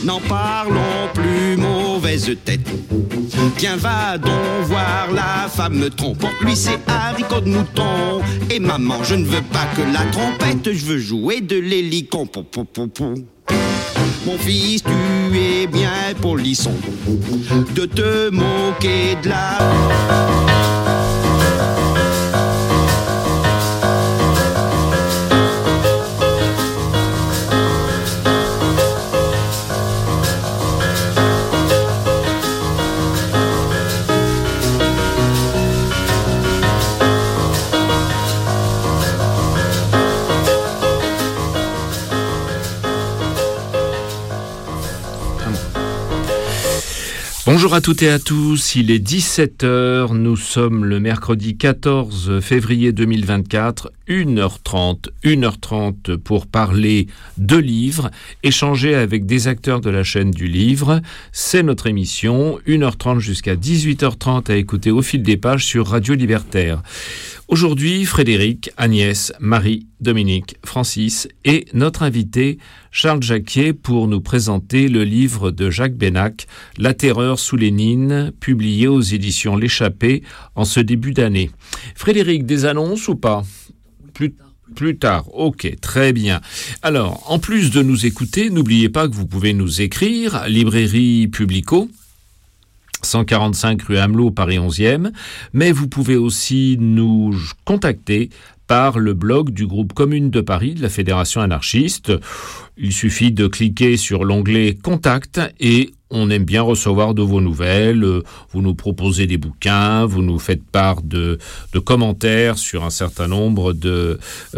N'en parlons plus, mauvaise tête. Tiens, va donc voir la femme trompe. Pour lui, c'est haricot de mouton. Et maman, je ne veux pas que la trompette, je veux jouer de l'hélicon. Pou, pou, pou, pou. Mon fils, tu es bien polisson de te moquer de la... Bonjour à toutes et à tous, il est 17h, nous sommes le mercredi 14 février 2024, 1h30 pour parler de livres, échanger avec des acteurs de la chaîne du livre. C'est notre émission, 1h30 jusqu'à 18h30 à écouter au fil des pages sur Radio Libertaire. Aujourd'hui, Frédéric, Agnès, Marie, Dominique, Francis et notre invité Charles Jacquier pour nous présenter le livre de Jacques Bénac, La terreur sous Lénine, publié aux éditions L'Échappée en ce début d'année. Frédéric, des annonces ou pas ? Plus tard, ok, très bien. Alors, en plus de nous écouter, n'oubliez pas que vous pouvez nous écrire, librairie Publico, 145 rue Amelot, Paris 11e, mais vous pouvez aussi nous contacter par le blog du groupe Commune de Paris de la Fédération anarchiste. Il suffit de cliquer sur l'onglet « Contact » et on aime bien recevoir de vos nouvelles. Vous nous proposez des bouquins, vous nous faites part de commentaires sur un certain nombre de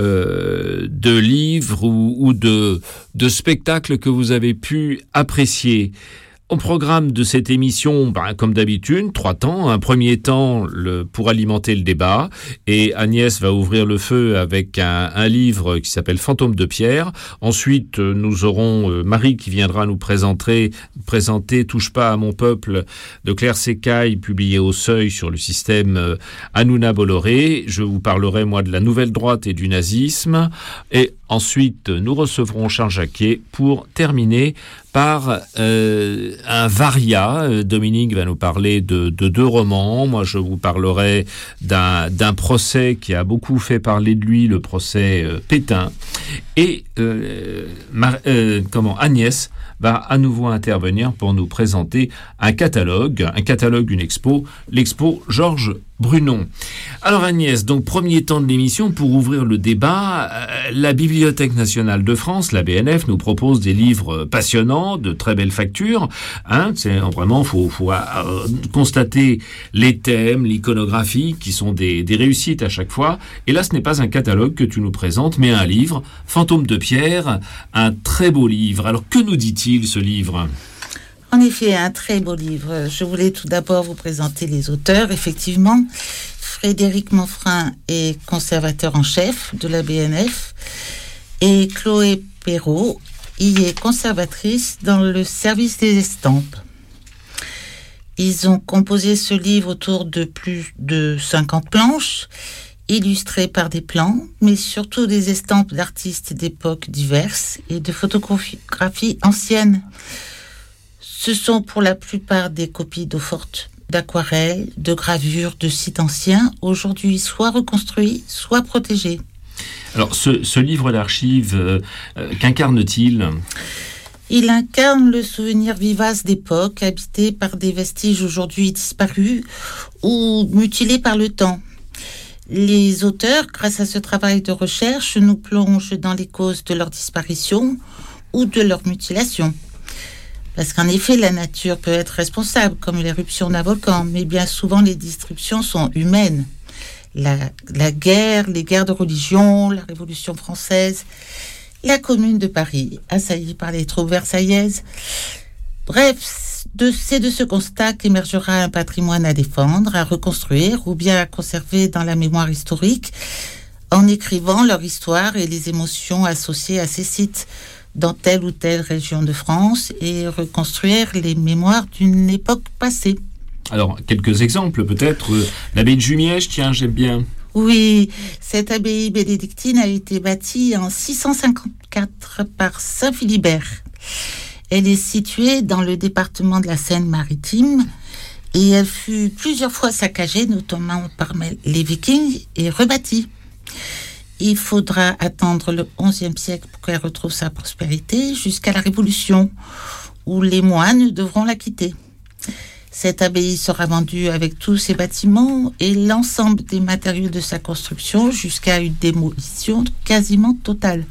livres ou de spectacles que vous avez pu apprécier. Au programme de cette émission, comme d'habitude, 3 temps. Un premier temps pour alimenter le débat. Et Agnès va ouvrir le feu avec un livre qui s'appelle Fantôme de Pierre. Ensuite, nous aurons Marie qui viendra nous présenter Touche pas à mon peuple de Claire Sécaille, publié au Seuil sur le système Hanouna Bolloré. Je vous parlerai, moi, de la nouvelle droite et du nazisme. Et ensuite, nous recevrons Charles Jacquier pour terminer par un varia. Dominique va nous parler de 2 romans. Moi, je vous parlerai d'un procès qui a beaucoup fait parler de lui, le procès Pétain. Et Agnès va à nouveau intervenir pour nous présenter un catalogue, une expo, l'expo Georges Brunon. Alors Agnès, donc premier temps de l'émission pour ouvrir le débat, la Bibliothèque nationale de France, la BNF, nous propose des livres passionnants, de très belles factures. C'est vraiment, faut constater les thèmes, l'iconographie, qui sont des réussites à chaque fois. Et là, ce n'est pas un catalogue que tu nous présentes, mais un livre, Fantôme de Pierre, un très beau livre. Alors que nous dit-il ce livre ? En effet, un très beau livre. Je voulais tout d'abord vous présenter les auteurs. Effectivement, Frédéric Monfrin est conservateur en chef de la BNF et Chloé Perrault y est conservatrice dans le service des estampes. Ils ont composé ce livre autour de plus de 50 planches, illustrées par des plans, mais surtout des estampes d'artistes d'époques diverses et de photographies anciennes. Ce sont pour la plupart des copies d'eau-forte, d'aquarelles, de gravures de sites anciens, aujourd'hui soit reconstruits, soit protégés. Alors, ce livre d'archives, qu'incarne-t-il ? Il incarne le souvenir vivace d'époque, habité par des vestiges aujourd'hui disparus ou mutilés par le temps. Les auteurs, grâce à ce travail de recherche, nous plongent dans les causes de leur disparition ou de leur mutilation. Parce qu'en effet, la nature peut être responsable, comme l'éruption d'un volcan, mais bien souvent les destructions sont humaines. La guerre, les guerres de religion, la Révolution française, la Commune de Paris, assaillie par les troupes versaillaises. Bref, c'est de ce constat qu'émergera un patrimoine à défendre, à reconstruire ou bien à conserver dans la mémoire historique, en écrivant leur histoire et les émotions associées à ces sites dans telle ou telle région de France et reconstruire les mémoires d'une époque passée. Alors, quelques exemples peut-être. L'abbaye de Jumièges, tiens, j'aime bien. Oui, cette abbaye bénédictine a été bâtie en 654 par Saint Philibert. Elle est située dans le département de la Seine-Maritime et elle fut plusieurs fois saccagée, notamment par les Vikings, et rebâtie. Il faudra attendre le XIe siècle pour qu'elle retrouve sa prospérité jusqu'à la Révolution, où les moines devront la quitter. Cette abbaye sera vendue avec tous ses bâtiments et l'ensemble des matériaux de sa construction jusqu'à une démolition quasiment totale.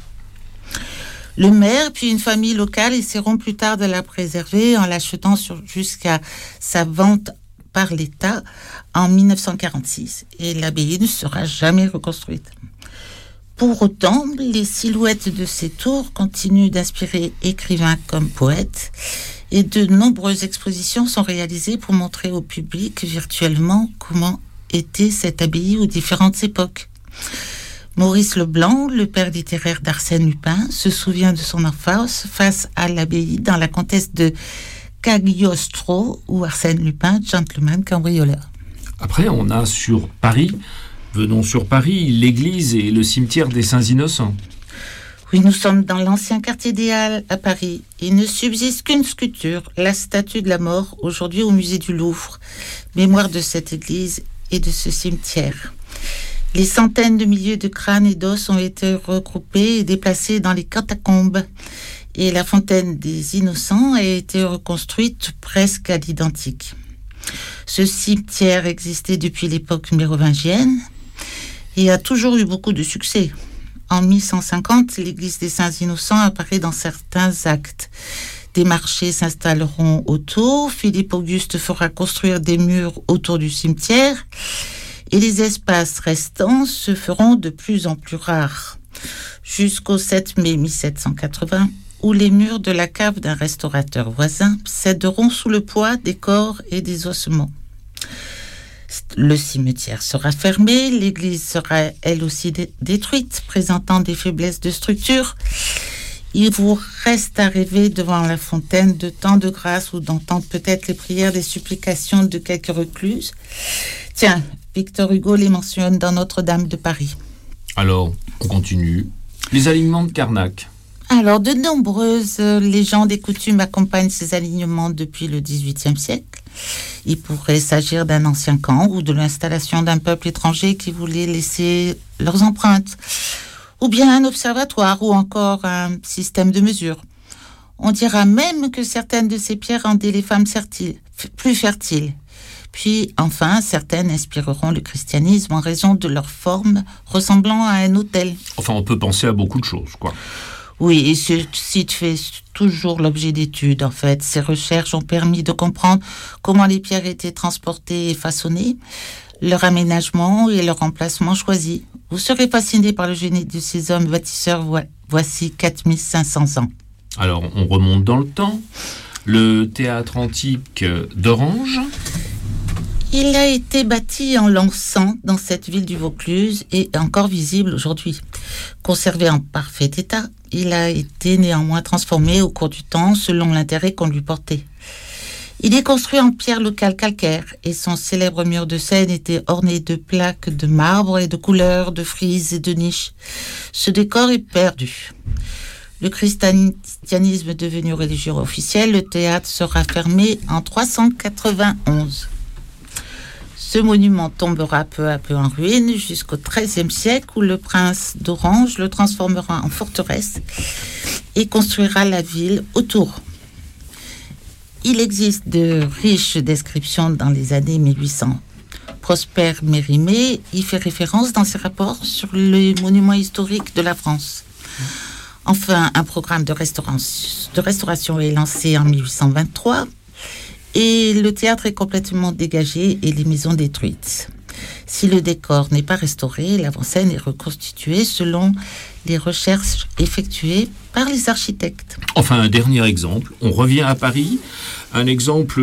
Le maire puis une famille locale essaieront plus tard de la préserver en l'achetant jusqu'à sa vente par l'État en 1946. Et l'abbaye ne sera jamais reconstruite. Pour autant, les silhouettes de ces tours continuent d'inspirer écrivains comme poètes et de nombreuses expositions sont réalisées pour montrer au public virtuellement comment était cette abbaye aux différentes époques. Maurice Leblanc, le père littéraire d'Arsène Lupin, se souvient de son enfance face à l'abbaye dans La Comtesse de Cagliostro où Arsène Lupin, gentleman cambrioleur. Après, on a sur Paris... Venons sur Paris, l'église et le cimetière des Saints-Innocents. Oui, nous sommes dans l'ancien quartier des Halles à Paris. Il ne subsiste qu'une sculpture, la statue de la mort, aujourd'hui au musée du Louvre. Mémoire de cette église et de ce cimetière. Les centaines de milliers de crânes et d'os ont été regroupés et déplacés dans les catacombes. Et la fontaine des Innocents a été reconstruite presque à l'identique. Ce cimetière existait depuis l'époque mérovingienne et a toujours eu beaucoup de succès. En 1150, l'église des Saints-Innocents apparaît dans certains actes. Des marchés s'installeront autour, Philippe Auguste fera construire des murs autour du cimetière et les espaces restants se feront de plus en plus rares. Jusqu'au 7 mai 1780, où les murs de la cave d'un restaurateur voisin céderont sous le poids des corps et des ossements. Le cimetière sera fermé, l'église sera elle aussi détruite, présentant des faiblesses de structure. Il vous reste à rêver devant la fontaine de temps de grâce ou d'entendre peut-être les prières, les supplications de quelques recluses. Tiens, Victor Hugo les mentionne dans Notre-Dame de Paris. Alors, on continue. Les alignements de Carnac. Alors, de nombreuses légendes et coutumes accompagnent ces alignements depuis le XVIIIe siècle. Il pourrait s'agir d'un ancien camp ou de l'installation d'un peuple étranger qui voulait laisser leurs empreintes, ou bien un observatoire ou encore un système de mesure. On dira même que certaines de ces pierres rendaient les femmes plus fertiles. Puis, enfin, certaines inspireront le christianisme en raison de leur forme ressemblant à un autel. Enfin, on peut penser à beaucoup de choses, quoi. Oui, et ce site fait toujours l'objet d'études, en fait. Ces recherches ont permis de comprendre comment les pierres étaient transportées et façonnées, leur aménagement et leur emplacement choisi. Vous serez fasciné par le génie de ces hommes bâtisseurs voici 4500 ans. Alors, on remonte dans le temps. Le théâtre antique d'Orange. Il a été bâti en l'an 100 dans cette ville du Vaucluse et encore visible aujourd'hui. Conservé en parfait état, il a été néanmoins transformé au cours du temps selon l'intérêt qu'on lui portait. Il est construit en pierre locale calcaire et son célèbre mur de scène était orné de plaques de marbre et de couleurs, de frises et de niches. Ce décor est perdu. Le christianisme devenu religion officielle, le théâtre sera fermé en 391. Ce monument tombera peu à peu en ruine jusqu'au XIIIe siècle où le prince d'Orange le transformera en forteresse et construira la ville autour. Il existe de riches descriptions dans les années 1800. Prosper Mérimée y fait référence dans ses rapports sur les monuments historiques de la France. Enfin, un programme de restauration est lancé en 1823 et le théâtre est complètement dégagé et les maisons détruites. Si le décor n'est pas restauré, l'avant-scène est reconstituée selon les recherches effectuées par les architectes. Enfin, un dernier exemple. On revient à Paris. Un exemple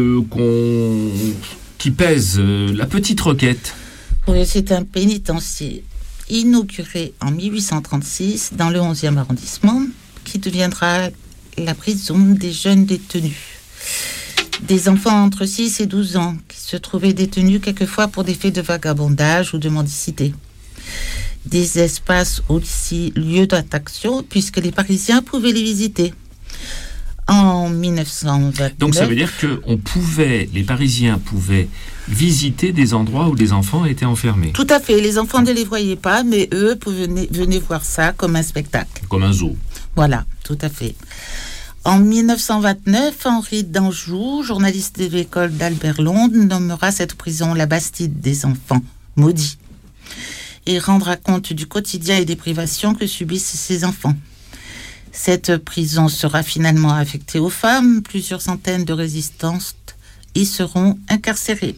qui pèse, la Petite Roquette. Oui, c'est un pénitencier inauguré en 1836 dans le 11e arrondissement qui deviendra la prison des jeunes détenus. Des enfants entre 6 et 12 ans qui se trouvaient détenus quelquefois pour des faits de vagabondage ou de mendicité. Des espaces aussi lieux d'attraction puisque les Parisiens pouvaient les visiter. En 1929. Donc ça veut dire que les Parisiens pouvaient visiter des endroits où les enfants étaient enfermés. Tout à fait. Les enfants ne les voyaient pas, mais eux venaient voir ça comme un spectacle. Comme un zoo. Voilà, tout à fait. En 1929, Henri d'Anjou, journaliste de l'école d'Albert Londres, nommera cette prison la Bastide des enfants maudits et rendra compte du quotidien et des privations que subissent ces enfants. Cette prison sera finalement affectée aux femmes. Plusieurs centaines de résistantes y seront incarcérées.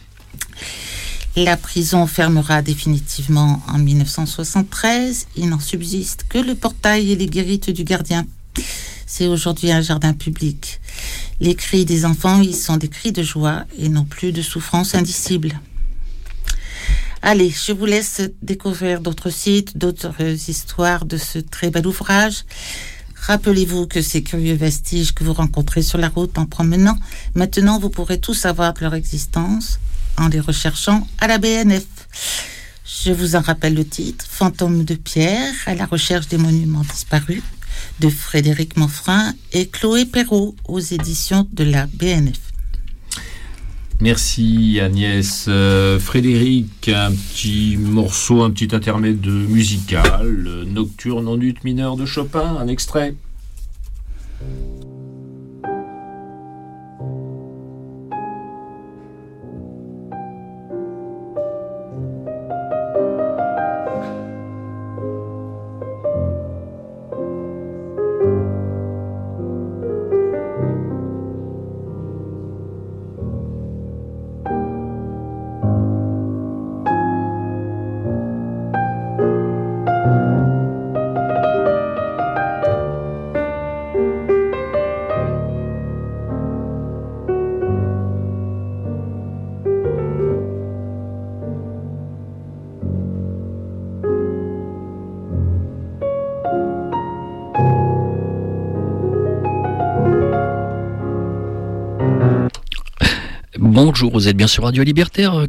La prison fermera définitivement en 1973. Il n'en subsiste que le portail et les guérites du gardien. C'est aujourd'hui un jardin public. Les cris des enfants y sont des cris de joie et non plus de souffrance indicible. Allez, je vous laisse découvrir d'autres sites, d'autres histoires de ce très bel ouvrage. Rappelez-vous que ces curieux vestiges que vous rencontrez sur la route en promenant, maintenant vous pourrez tout savoir de leur existence en les recherchant à la BNF. Je vous en rappelle le titre, Fantômes de pierre, à la recherche des monuments disparus, de Frédéric Monfrin et Chloé Perrault, aux éditions de la BNF. Merci Agnès. Frédéric, un petit morceau, un petit intermède musical, Nocturne en ut mineur de Chopin, un extrait. Bonjour, vous êtes bien sur Radio Libertaire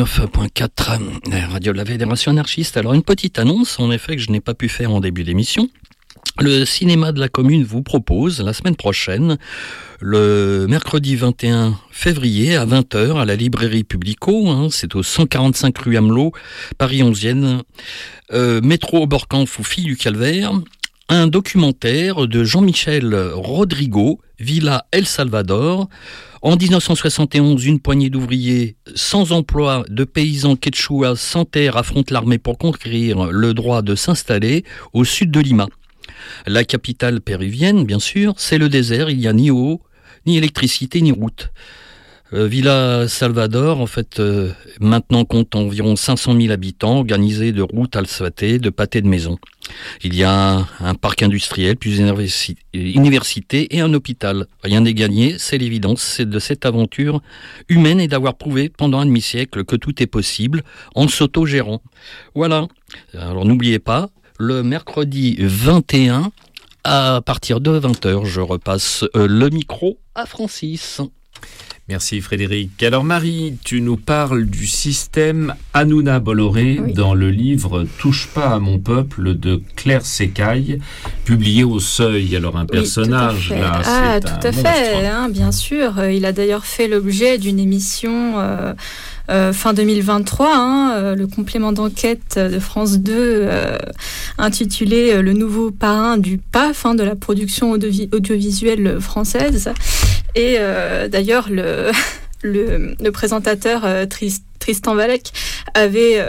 89.4, Radio de la Fédération anarchiste. Alors une petite annonce, en effet, que je n'ai pas pu faire en début d'émission. Le cinéma de la commune vous propose la semaine prochaine, le mercredi 21 février à 20h à la librairie Publico, c'est au 145 rue Amelot, Paris 11e, métro Oberkampf ou Fille du Calvaire, un documentaire de Jean-Michel Rodrigo, Villa El Salvador. En 1971, une poignée d'ouvriers sans emploi, de paysans quechua sans terre affrontent l'armée pour conquérir le droit de s'installer au sud de Lima. La capitale péruvienne, bien sûr, c'est le désert, il n'y a ni eau, ni électricité, ni route. Villa Salvador, en fait, maintenant compte environ 500 000 habitants, organisés de routes asphaltées, de pâtés de maisons. Il y a un parc industriel, plusieurs universités et un hôpital. Rien n'est gagné, c'est l'évidence, c'est de cette aventure humaine et d'avoir prouvé pendant un demi-siècle que tout est possible en s'autogérant. Voilà. Alors n'oubliez pas, le mercredi 21, à partir de 20h, je repasse le micro à Francis. Merci Frédéric. Alors Marie, tu nous parles du système Hanouna Bolloré dans le livre « Touche pas à mon peuple » de Claire Secaille, publié au Seuil. Alors un personnage là, c'est tout à fait, bien sûr. Il a d'ailleurs fait l'objet d'une émission fin 2023, le complément d'enquête de France 2 intitulé « Le nouveau parrain du PAF », de la production audiovisuelle française. Et d'ailleurs, le présentateur Tristan Valek avait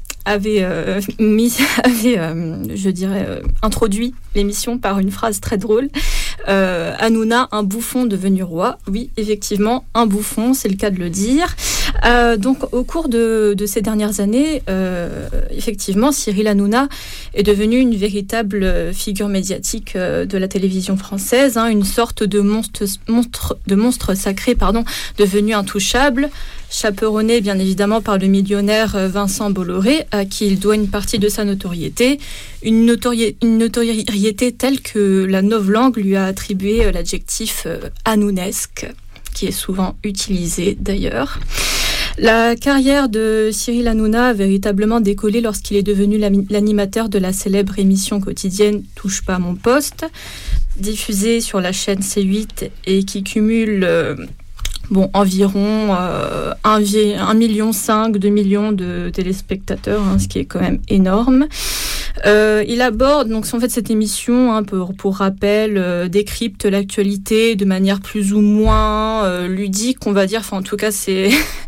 introduit l'émission par une phrase très drôle. Hanouna, un bouffon devenu roi. Oui, effectivement, un bouffon, c'est le cas de le dire. Donc, au cours de ces dernières années, effectivement, Cyril Hanouna est devenu une véritable figure médiatique de la télévision française, une sorte de monstre sacré, devenu intouchable, chaperonné bien évidemment par le millionnaire Vincent Bolloré, à qui il doit une partie de sa notoriété, une notoriété telle que la novlangue lui a attribué l'adjectif hanounesque, qui est souvent utilisé d'ailleurs. La carrière de Cyril Hanouna a véritablement décollé lorsqu'il est devenu l'animateur de la célèbre émission quotidienne « Touche pas à mon poste ». diffusée sur la chaîne C8 et qui cumule environ 1,5 million, 2 millions de téléspectateurs, ce qui est quand même énorme. Il aborde, donc en fait cette émission, pour rappel, décrypte l'actualité de manière plus ou moins ludique, on va dire. Enfin, en tout cas, c'est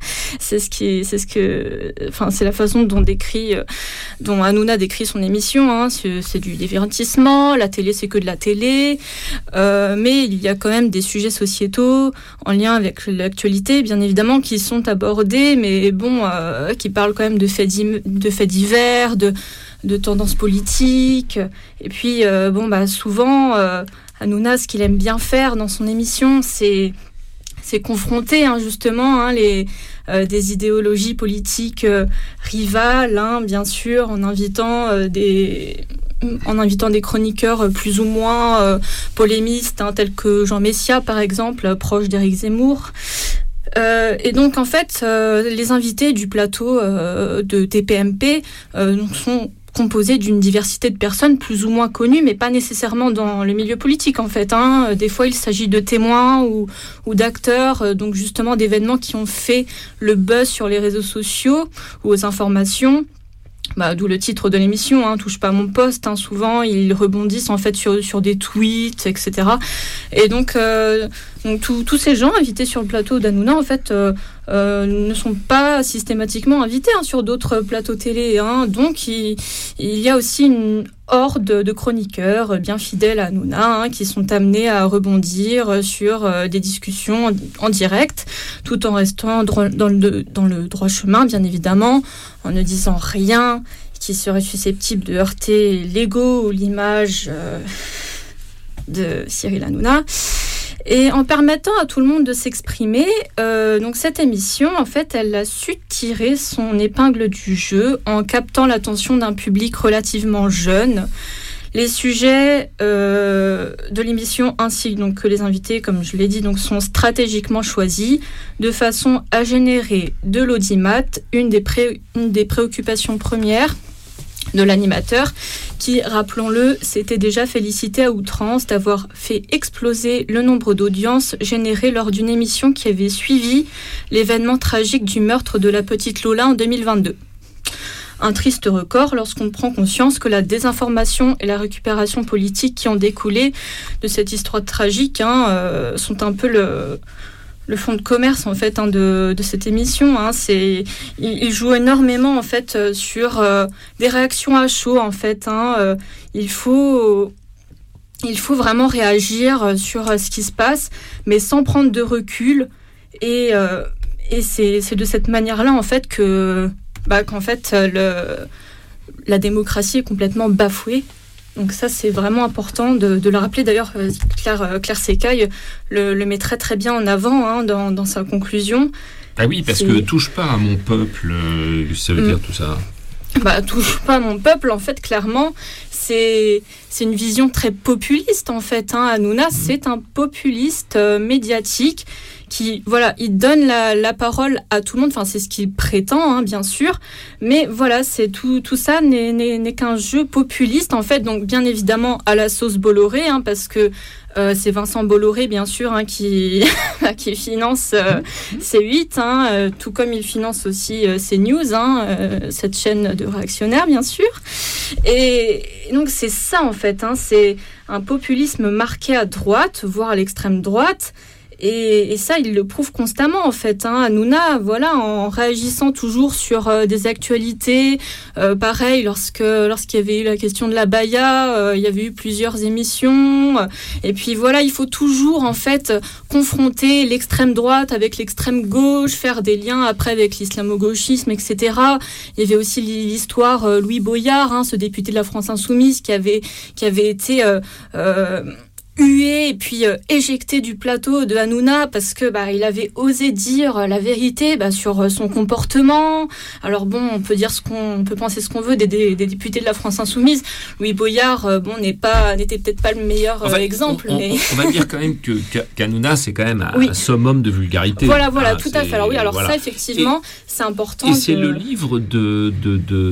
la façon dont Hanouna décrit son émission. C'est du divertissement. La télé, c'est que de la télé, mais il y a quand même des sujets sociétaux en lien avec l'actualité, bien évidemment, qui sont abordés, mais qui parlent quand même de faits divers, de tendances politiques. Et puis, souvent, Hanouna, ce qu'il aime bien faire dans son émission, c'est confronter justement des idéologies politiques rivales, bien sûr, en invitant des chroniqueurs plus ou moins polémistes, tels que Jean Messia, par exemple, proche d'Éric Zemmour. Et donc, en fait, les invités du plateau de TPMP sont composés d'une diversité de personnes plus ou moins connues, mais pas nécessairement dans le milieu politique, en fait. Des fois, il s'agit de témoins ou d'acteurs, donc justement d'événements qui ont fait le buzz sur les réseaux sociaux ou aux informations. D'où le titre de l'émission, touche pas à mon poste. Souvent, ils rebondissent en fait sur des tweets, etc. Et donc tous ces gens invités sur le plateau d'Hanouna, en fait, ne sont pas systématiquement invités sur d'autres plateaux télé. Donc, il y a aussi une horde de chroniqueurs bien fidèles à Hanouna, qui sont amenés à rebondir sur des discussions en direct, tout en restant dans le droit chemin, bien évidemment, en ne disant rien qui serait susceptible de heurter l'ego ou l'image de Cyril Hanouna. Et en permettant à tout le monde de s'exprimer, donc cette émission, en fait, elle a su tirer son épingle du jeu en captant l'attention d'un public relativement jeune. Les sujets de l'émission ainsi donc, que les invités, comme je l'ai dit, donc, sont stratégiquement choisis de façon à générer de l'audimat, une des préoccupations premières de l'animateur, qui, rappelons-le, s'était déjà félicité à outrance d'avoir fait exploser le nombre d'audiences générées lors d'une émission qui avait suivi l'événement tragique du meurtre de la petite Lola en 2022. Un triste record lorsqu'on prend conscience que la désinformation et la récupération politique qui ont découlé de cette histoire tragique sont un peu le fond de commerce en fait de cette émission. Il joue énormément en fait sur des réactions à chaud en fait. Il faut vraiment réagir sur ce qui se passe, mais sans prendre de recul. Et c'est de cette manière-là en fait qu'en fait la démocratie est complètement bafouée. Donc ça, c'est vraiment important de le rappeler. D'ailleurs, Claire Secaille le met très très bien en avant dans sa conclusion. Ah oui, parce que touche pas à mon peuple, ça veut dire tout ça. Touche pas à mon peuple, en fait, clairement, c'est une vision très populiste, en fait. Hanouna, c'est un populiste médiatique qui, il donne la parole à tout le monde. Enfin, c'est ce qu'il prétend, bien sûr. Mais voilà, c'est tout ça n'est qu'un jeu populiste, en fait. Donc, bien évidemment, à la sauce Bolloré, parce que c'est Vincent Bolloré, bien sûr, qui finance C8, tout comme il finance aussi CNews, cette chaîne de réactionnaires, bien sûr. Et donc, c'est ça, en fait. C'est un populisme marqué à droite, voire à l'extrême droite. Et ça, il le prouve constamment, en fait. Hanouna, en réagissant toujours sur des actualités. Pareil, lorsqu'il y avait eu la question de la baya, il y avait eu plusieurs émissions. Et puis il faut toujours, en fait, confronter l'extrême droite avec l'extrême gauche, faire des liens après avec l'islamo-gauchisme, etc. Il y avait aussi l'histoire Louis Boyard, ce député de la France Insoumise, qui avait été hué et puis éjecté du plateau de Hanouna parce que il avait osé dire la vérité sur son comportement. Alors on peut dire on peut penser ce qu'on veut des députés de la France Insoumise. Louis Boyard n'était peut-être pas le meilleur exemple, mais on va dire quand même qu'Hanouna c'est quand même un summum de vulgarité. Voilà, tout à fait. Alors ça effectivement, c'est important. Et c'est le livre de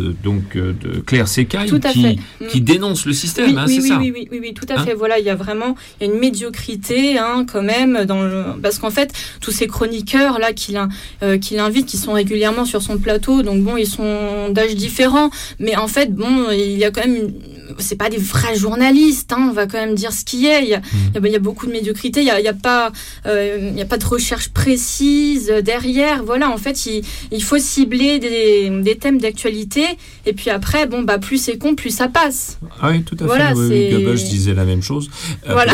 Claire Secaille qui dénonce le système, c'est ça. Oui, tout à fait. Il y a vraiment il y a une médiocrité quand même parce qu'en fait tous ces chroniqueurs là qu'il invite, qui sont régulièrement sur son plateau, donc bon, ils sont d'âge différents, mais en fait bon, il y a quand même c'est pas des vrais journalistes, on va quand même dire ce qu'il y a. Il y a beaucoup de médiocrité, il y a pas de recherche précise derrière. Voilà, en fait, il faut cibler des thèmes d'actualité, et puis après, plus c'est con, plus ça passe. Ah oui, tout à fait. Voilà, oui, Goebbels disait la même chose. Voilà.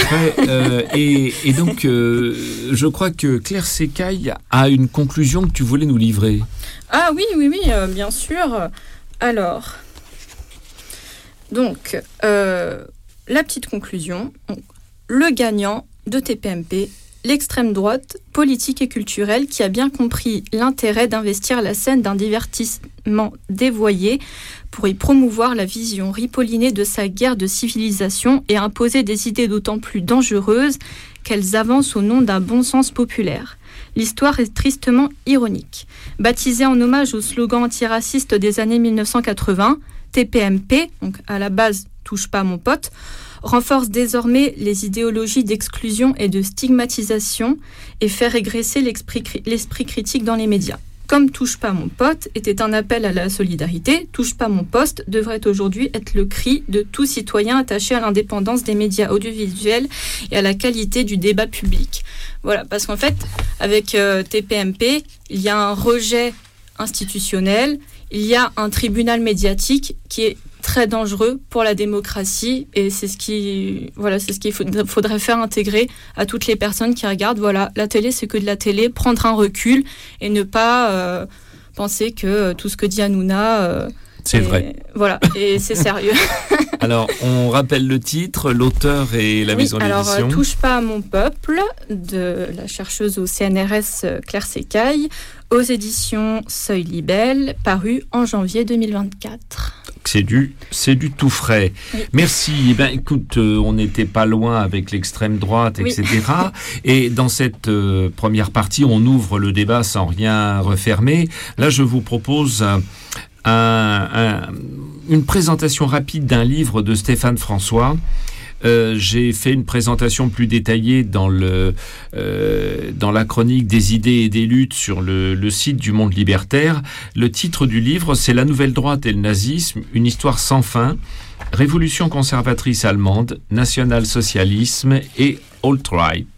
Et donc, je crois que Claire Secaille a une conclusion que tu voulais nous livrer. Ah oui, bien sûr. Alors, donc, la petite conclusion. Le gagnant de TPMP, l'extrême droite politique et culturelle, qui a bien compris l'intérêt d'investir la scène d'un divertissement dévoyé pour y promouvoir la vision ripollinée de sa guerre de civilisation et imposer des idées d'autant plus dangereuses qu'elles avancent au nom d'un bon sens populaire. L'histoire est tristement ironique. Baptisé en hommage au slogan antiraciste des années 1980, TPMP, donc à la base « Touche pas mon pote », renforce désormais les idéologies d'exclusion et de stigmatisation et fait régresser l'esprit critique dans les médias. Comme Touche pas mon pote était un appel à la solidarité, Touche pas mon poste devrait aujourd'hui être le cri de tout citoyen attaché à l'indépendance des médias audiovisuels et à la qualité du débat public. Voilà, parce qu'en fait, avec TPMP, il y a un rejet institutionnel, il y a un tribunal médiatique qui est très dangereux pour la démocratie, et c'est ce qu'il faudrait faire intégrer à toutes les personnes qui regardent. Voilà, la télé, c'est que de la télé, prendre un recul et ne pas penser que tout ce que dit Hanouna c'est vrai. Voilà, et c'est sérieux. Alors, on rappelle le titre, l'auteur et la maison d'édition. Alors, Touche pas à mon peuple, de la chercheuse au CNRS Claire Secaille, aux éditions Seuil Libelle, paru en janvier 2024. C'est du tout frais. Oui. Merci. Écoute, on n'était pas loin avec l'extrême droite, etc. Oui. Et dans cette première partie, on ouvre le débat sans rien refermer. Là, je vous propose une présentation rapide d'un livre de Stéphane François. J'ai fait une présentation plus détaillée dans la chronique des idées et des luttes sur le site du Monde Libertaire. Le titre du livre, c'est « La nouvelle droite et le nazisme, une histoire sans fin, révolution conservatrice allemande, national-socialisme et alt-right ».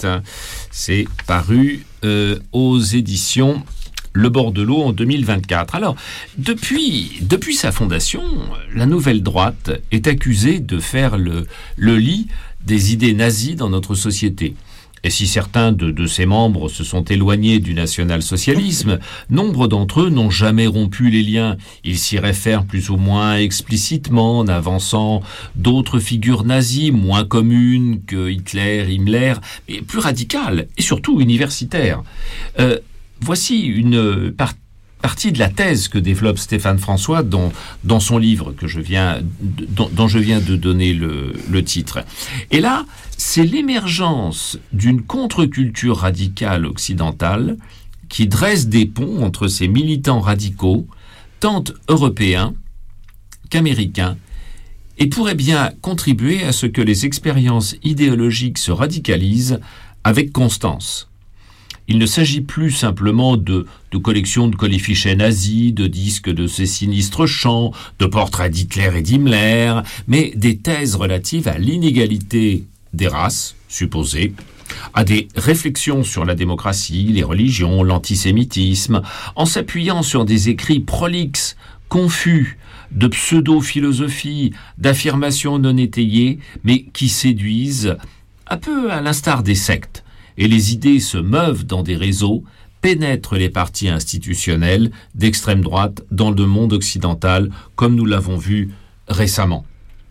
C'est paru aux éditions Le Bord de l'eau en 2024. Alors, depuis sa fondation, la nouvelle droite est accusée de faire le lit des idées nazies dans notre société. Et si certains de ses membres se sont éloignés du national-socialisme, nombre d'entre eux n'ont jamais rompu les liens. Ils s'y réfèrent plus ou moins explicitement en avançant d'autres figures nazies moins communes que Hitler, Himmler, mais plus radicales et surtout universitaires. Voici une partie de la thèse que développe Stéphane François dans son livre dont je viens de donner le titre. Et là, c'est l'émergence d'une contre-culture radicale occidentale qui dresse des ponts entre ces militants radicaux, tant européens qu'américains, et pourrait bien contribuer à ce que les expériences idéologiques se radicalisent avec constance. Il ne s'agit plus simplement de collections de colifichets nazis, de disques de ces sinistres chants, de portraits d'Hitler et d'Himmler, mais des thèses relatives à l'inégalité des races, supposées, à des réflexions sur la démocratie, les religions, l'antisémitisme, en s'appuyant sur des écrits prolixes, confus, de pseudo-philosophie, d'affirmations non étayées, mais qui séduisent, un peu à l'instar des sectes. Et les idées se meuvent dans des réseaux, pénètrent les partis institutionnels d'extrême droite dans le monde occidental, comme nous l'avons vu récemment.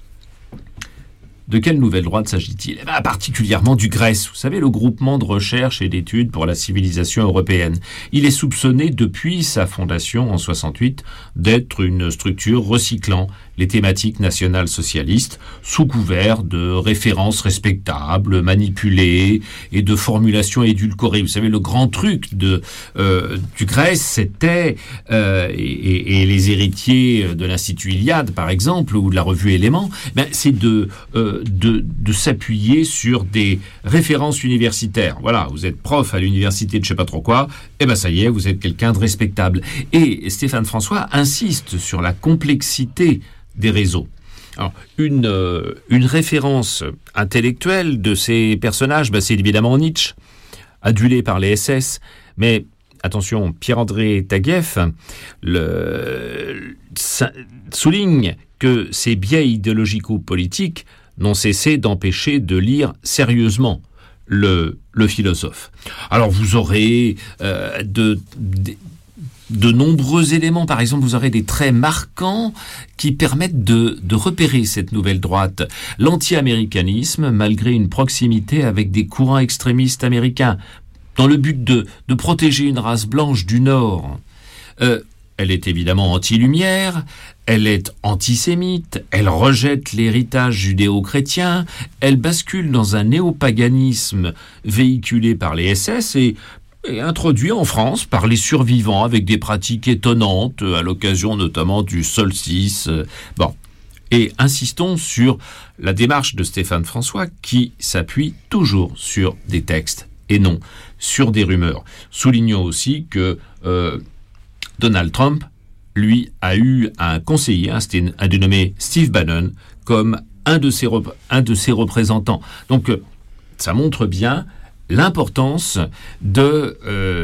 De quelle nouvelle droite s'agit-il ? Particulièrement du GRES, vous savez, le groupement de recherche et d'études pour la civilisation européenne. Il est soupçonné depuis sa fondation en 68 d'être une structure recyclant les thématiques nationales socialistes sous couvert de références respectables, manipulées et de formulations édulcorées. Vous savez, le grand truc du GRES, c'était, et les héritiers de l'Institut Iliade, par exemple, ou de la revue Éléments, c'est de de s'appuyer sur des références universitaires. Voilà, vous êtes prof à l'université de je sais pas trop quoi, et ben ça y est, vous êtes quelqu'un de respectable. Et Stéphane François insiste sur la complexité des réseaux. Alors, une référence intellectuelle de ces personnages, c'est évidemment Nietzsche, adulé par les SS, mais attention, Pierre-André Taguieff souligne que ces biais idéologico-politiques n'ont cessé d'empêcher de lire sérieusement le philosophe. Alors vous aurez de nombreux éléments, par exemple vous aurez des traits marquants qui permettent de repérer cette nouvelle droite. L'anti-américanisme, malgré une proximité avec des courants extrémistes américains, dans le but de protéger une race blanche du Nord. Elle est évidemment anti-lumière, elle est antisémite, elle rejette l'héritage judéo-chrétien, elle bascule dans un néopaganisme véhiculé par les SS et introduit en France par les survivants avec des pratiques étonnantes à l'occasion notamment du solstice. Et insistons sur la démarche de Stéphane François qui s'appuie toujours sur des textes et non sur des rumeurs. Soulignons aussi que Donald Trump, lui, a eu un conseiller, un dénommé Steve Bannon, comme un de ses représentants. Donc, ça montre bien l'importance de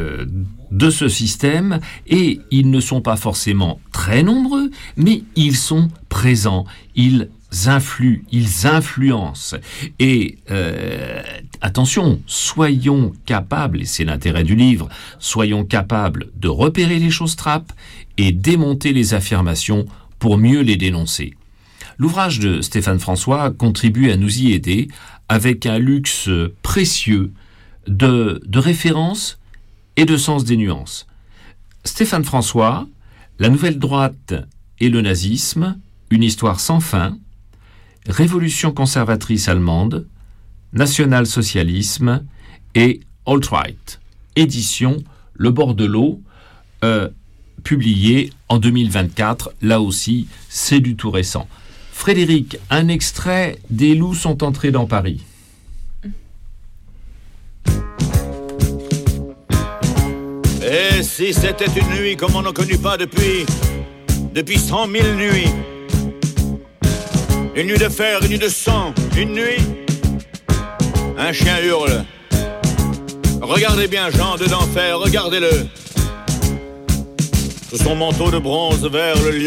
ce système, et ils ne sont pas forcément très nombreux, mais ils sont présents, ils influent, ils influencent. Et attention, soyons capables, et c'est l'intérêt du livre, soyons capables de repérer les choses trappes et démonter les affirmations pour mieux les dénoncer. L'ouvrage de Stéphane François contribue à nous y aider avec un luxe précieux de références et de sens des nuances. Stéphane François, La nouvelle droite et le nazisme, une histoire sans fin, Révolution conservatrice allemande, national-socialisme et alt-right. Édition Le bord de l'eau, publié en 2024. Là aussi, c'est du tout récent. Frédéric, un extrait des loups sont entrés dans Paris. Et si c'était une nuit comme on n'en connut pas depuis 100 000 nuits, une nuit de fer, une nuit de sang, une nuit, un chien hurle. Regardez bien Jean de d'enfer, regardez-le. Sous son manteau de bronze vert, le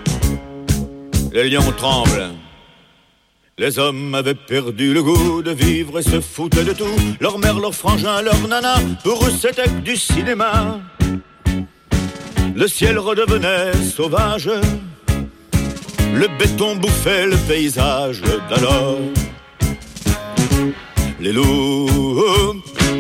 lion tremble. Les hommes avaient perdu le goût de vivre et se foutaient de tout. Leur mère, leur frangin, leur nana, pour eux c'était du cinéma. Le ciel redevenait sauvage, le béton bouffait le paysage d'alors. Les loups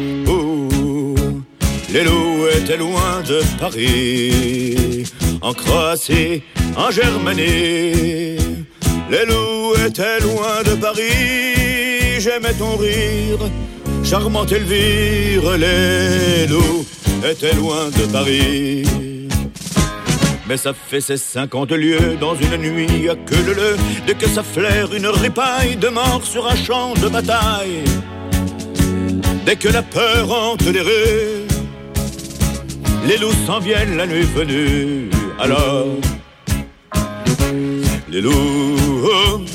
étaient loin de Paris, en Croatie, en Germanie. Les loups étaient loin de Paris, j'aimais ton rire, charmante Elvire. Les loups étaient loin de Paris. Mais ça fait ses 50 lieues dans une nuit à queue leu-leu, dès que ça flaire une ripaille de mort sur un champ de bataille. Dès que la peur hante les rues, les loups s'en viennent la nuit venue. Alors, les loups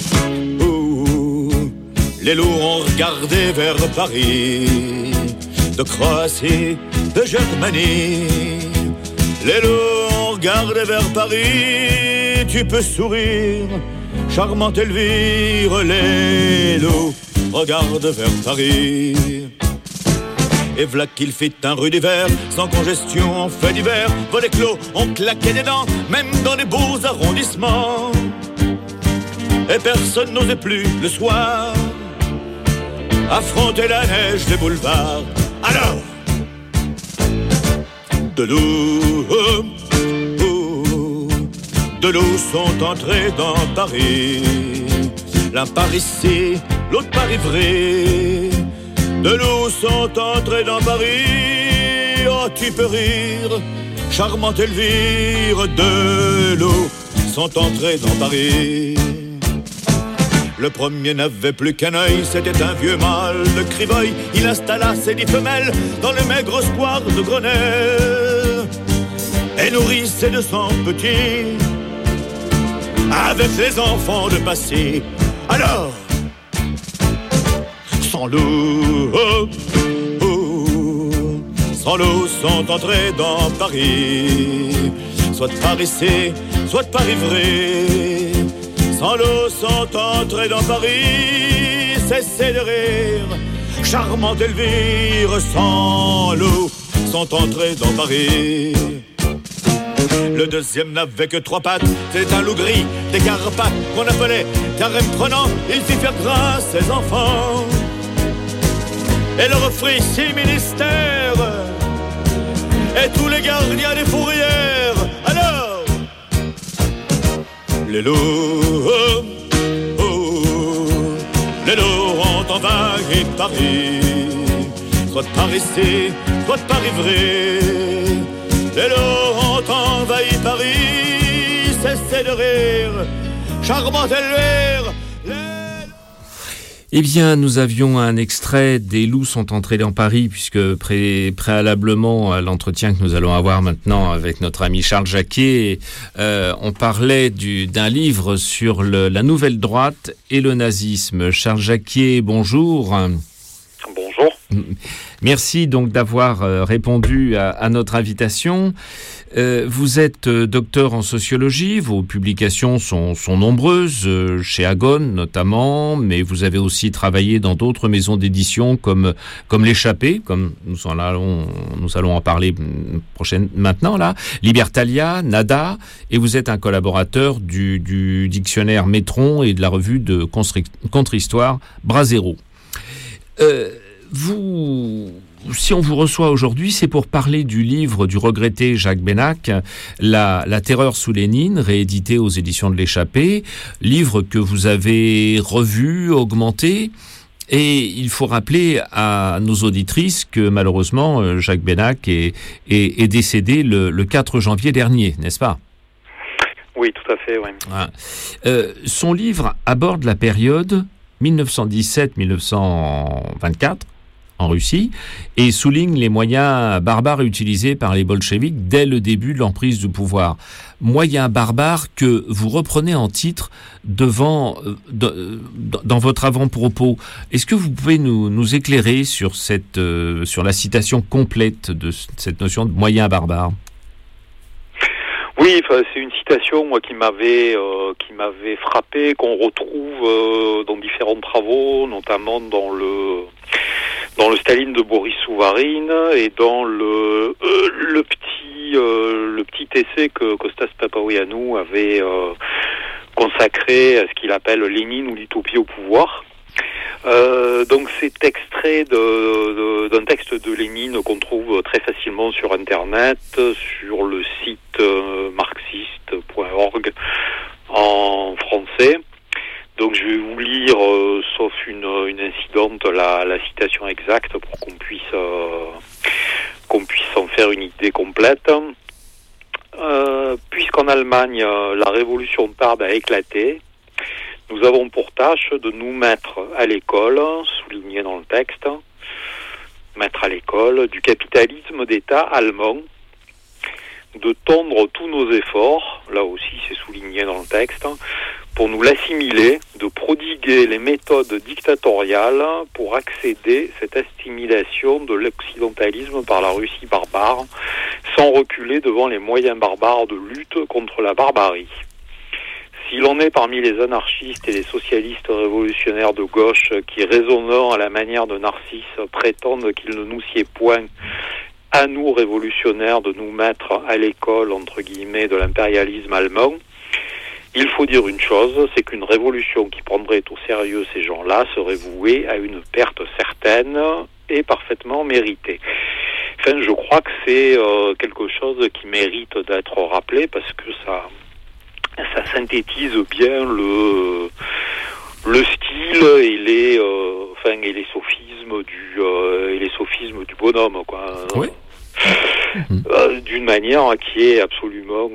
ont regardé vers Paris, de Croatie, de Germanie. Les loups ont regardé vers Paris, tu peux sourire, charmante Elvire. Les loups regardent vers Paris. Et v'là qu'il fit un rude hiver, sans congestion en fait d'hiver. Volets clos, on claquait des dents, même dans les beaux arrondissements. Et personne n'osait plus le soir affronter la neige des boulevards. Alors, de loups sont entrés dans Paris, l'un par ici, l'autre par Ivry. De loups sont entrés dans Paris, oh tu peux rire, charmante Elvire. De loups sont entrés dans Paris. Le premier n'avait plus qu'un œil, c'était un vieux mâle de Criveuil. Il installa ses 10 femelles dans le maigre square de Grenelle et nourrit ses 200 petits avec les enfants de passé. Alors, sans l'eau, sans l'eau sont entrés dans Paris, soit de paressés, soit de parivrés. Sans l'eau sont entrés dans Paris, cessez de rire, charmante Elvire. Sans l'eau sont entrés dans Paris. Le deuxième n'avait que 3 pattes, c'est un loup gris des Carpates qu'on appelait carême prenant. Il fit faire grâce ses enfants et leur offrit 6 ministères et tous les gardiens des fourrières. Alors, les loups, les loups ont envahi Paris, soit de paressés, soit de parivrés. Les loups ont envahi Paris, cessez de rire, charmante Elvire. Eh bien, nous avions un extrait des loups sont entrés dans Paris, puisque préalablement à l'entretien que nous allons avoir maintenant avec notre ami Charles Jacquet, on parlait d'un livre sur la nouvelle droite et le nazisme. Charles Jacquet, bonjour. Bonjour. Merci donc d'avoir répondu à notre invitation. Vous êtes docteur en sociologie, vos publications sont nombreuses, chez Agone notamment, mais vous avez aussi travaillé dans d'autres maisons d'édition comme l'Échappée, comme nous allons en parler maintenant là, Libertalia, Nada, et vous êtes un collaborateur du dictionnaire Métron et de la revue de contre-histoire Brasero. Si on vous reçoit aujourd'hui, c'est pour parler du livre du regretté Jacques Bénac, La terreur sous Lénine, réédité aux éditions de l'Échappée, livre que vous avez revu, augmenté. Et il faut rappeler à nos auditrices que malheureusement, Jacques Bénac est décédé le 4 janvier dernier, n'est-ce pas ? Oui, tout à fait, oui. Ah. Son livre aborde la période 1917-1924, en Russie, et souligne les moyens barbares utilisés par les bolcheviks dès le début de l'emprise du pouvoir. Moyens barbares que vous reprenez en titre dans votre avant-propos. Est-ce que vous pouvez nous éclairer sur la citation complète de cette notion de moyens barbares ? Oui, c'est une citation qui m'avait frappé, qu'on retrouve dans différents travaux, notamment dans le Staline de Boris Souvarine et dans le petit essai que Kostas Papaoianou avait consacré à ce qu'il appelle Lénine ou l'utopie au pouvoir. Donc c'est extrait d'un texte de Lénine qu'on trouve très facilement sur Internet, sur le site marxiste.org en français. Donc je vais vous lire, sauf une incidente, la citation exacte pour qu'on puisse en faire une idée complète. Puisqu'en Allemagne, la révolution tarde à éclater, nous avons pour tâche de nous mettre à l'école, souligné dans le texte, mettre à l'école du capitalisme d'État allemand, de tondre tous nos efforts, là aussi c'est souligné dans le texte, pour nous l'assimiler, de prodiguer les méthodes dictatoriales pour accéder à cette assimilation de l'occidentalisme par la Russie barbare, sans reculer devant les moyens barbares de lutte contre la barbarie. S'il en est parmi les anarchistes et les socialistes révolutionnaires de gauche qui, raisonnant à la manière de Narcisse, prétendent qu'il ne nous sied point à nous révolutionnaires de nous mettre à l'école, entre guillemets, de l'impérialisme allemand, il faut dire une chose, c'est qu'une révolution qui prendrait au sérieux ces gens-là serait vouée à une perte certaine et parfaitement méritée. Enfin, je crois que c'est quelque chose qui mérite d'être rappelé parce que ça synthétise bien le style et les sophismes du bonhomme, quoi. Oui. d'une manière qui est absolument,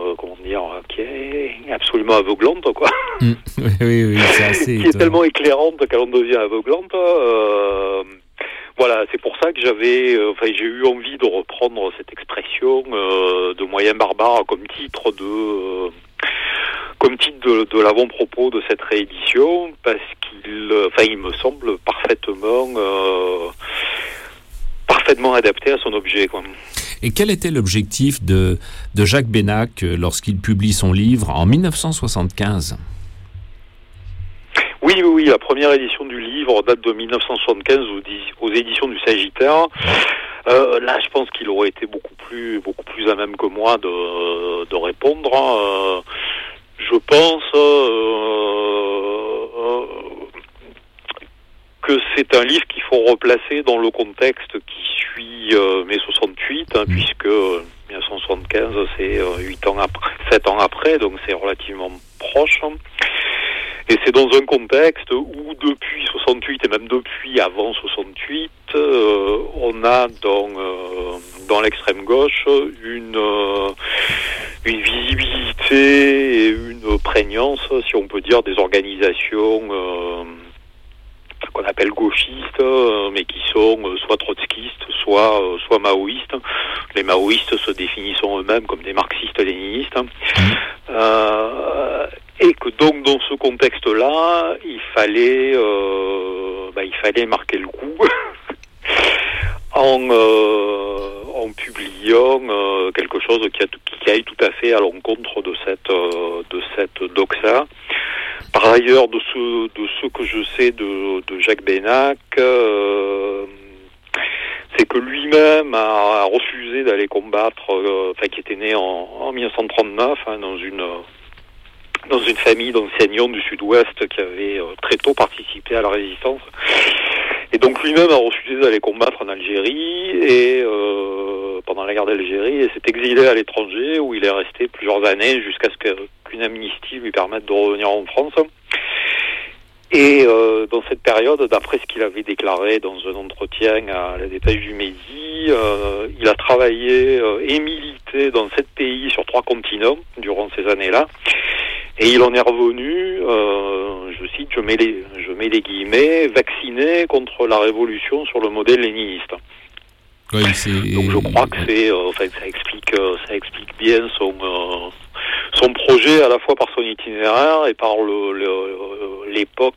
aveuglante, quoi. Oui, c'est assez qui est tellement éclairante qu'elle en devient aveuglante. Voilà, c'est pour ça que j'ai eu envie de reprendre cette expression de moyen barbare comme titre de l'avant-propos de cette réédition, parce qu'il me semble parfaitement adapté à son objet, quoi. Et quel était l'objectif de Jacques Bénac lorsqu'il publie son livre en 1975 ? Oui, la première édition du livre date de 1975 aux éditions du Sagittaire. Là, je pense qu'il aurait été beaucoup plus à même que moi de répondre. Je pense que c'est un livre qu'il faut replacer dans le contexte qui suit mai 68, puisque 1975, c'est 7 ans après, donc c'est relativement proche. Et c'est dans un contexte où depuis 68 et même depuis avant 68, on a dans l'extrême gauche une visibilité et une prégnance, si on peut dire, des organisations qu'on appelle gauchistes, mais qui sont soit trotskistes, soit maoïstes. Les maoïstes se définissant eux-mêmes comme des marxistes-léninistes. Et que donc dans ce contexte-là, il fallait marquer le coup en publiant quelque chose qui aille tout à fait à l'encontre de cette doxa. Par ailleurs, de ce que je sais de Jacques Bénac, c'est que lui-même a refusé d'aller combattre, qui était né en 1939, dans une famille d'enseignants du Sud-Ouest qui avait très tôt participé à la résistance. Et donc lui-même a refusé d'aller combattre en Algérie et pendant la guerre d'Algérie, et s'est exilé à l'étranger où il est resté plusieurs années jusqu'à ce qu'une amnistie lui permette de revenir en France. Et dans cette période, d'après ce qu'il avait déclaré dans un entretien à la Dépêche du Midi, il a travaillé et milité dans 7 pays sur 3 continents durant ces années-là. Et il en est revenu, je cite, je mets les guillemets, vacciné contre la révolution sur le modèle léniniste. Oui, donc je crois que ça explique bien son projet, à la fois par son itinéraire et par l'époque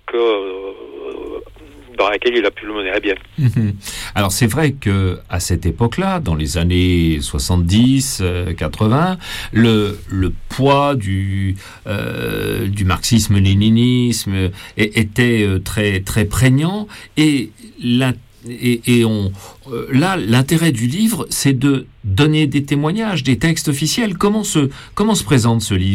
dans laquelle il a pu le mener à bien. Alors c'est vrai que à cette époque-là, dans les années 70, 80, le poids du marxisme-léninisme était très très prégnant, et l'intérêt du livre, c'est de donner des témoignages, des textes officiels. Comment se présente ce livre ?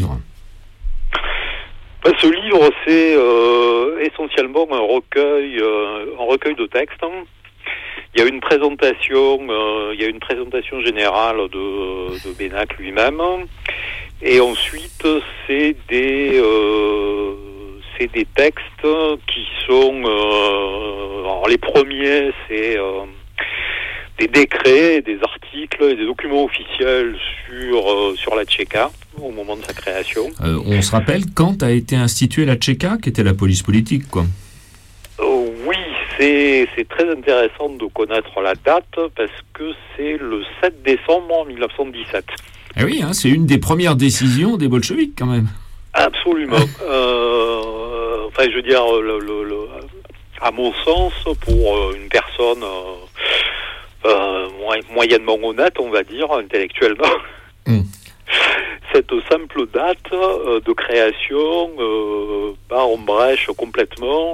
Ce livre, c'est essentiellement un recueil de textes. Il y a une présentation générale de Bénac lui-même, et ensuite c'est des textes qui sont alors les premiers, c'est des décrets, des articles et des documents officiels sur la Tchéka au moment de sa création. On se rappelle quand a été instituée la Tchéka, qui était la police politique, quoi. Oui, c'est très intéressant de connaître la date, parce que c'est le 7 décembre 1917. Eh oui, c'est une des premières décisions des bolcheviks, quand même. Absolument. Je veux dire, à mon sens, pour une personne moyennement honnête, on va dire, intellectuellement, cette simple date de création bat en brèche complètement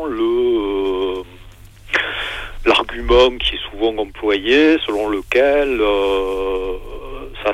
l'argument qui est souvent employé, selon lequel ça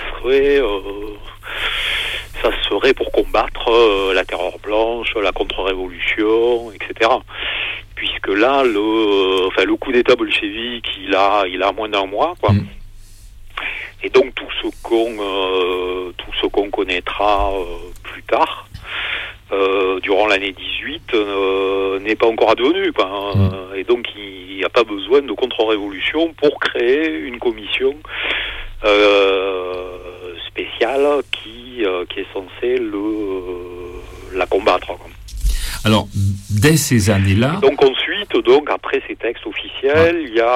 serait pour combattre la terreur blanche, la contre-révolution, etc. Puisque là, le coup d'État bolchevique, il a moins d'un mois, quoi. Et donc tout ce qu'on connaîtra plus tard, durant l'année 18, n'est pas encore advenu, quoi. Et donc il n'y a pas besoin de contre-révolution pour créer une commission spécial qui est censé la combattre. Alors, dès ces années-là... Donc ensuite, après ces textes officiels, il y a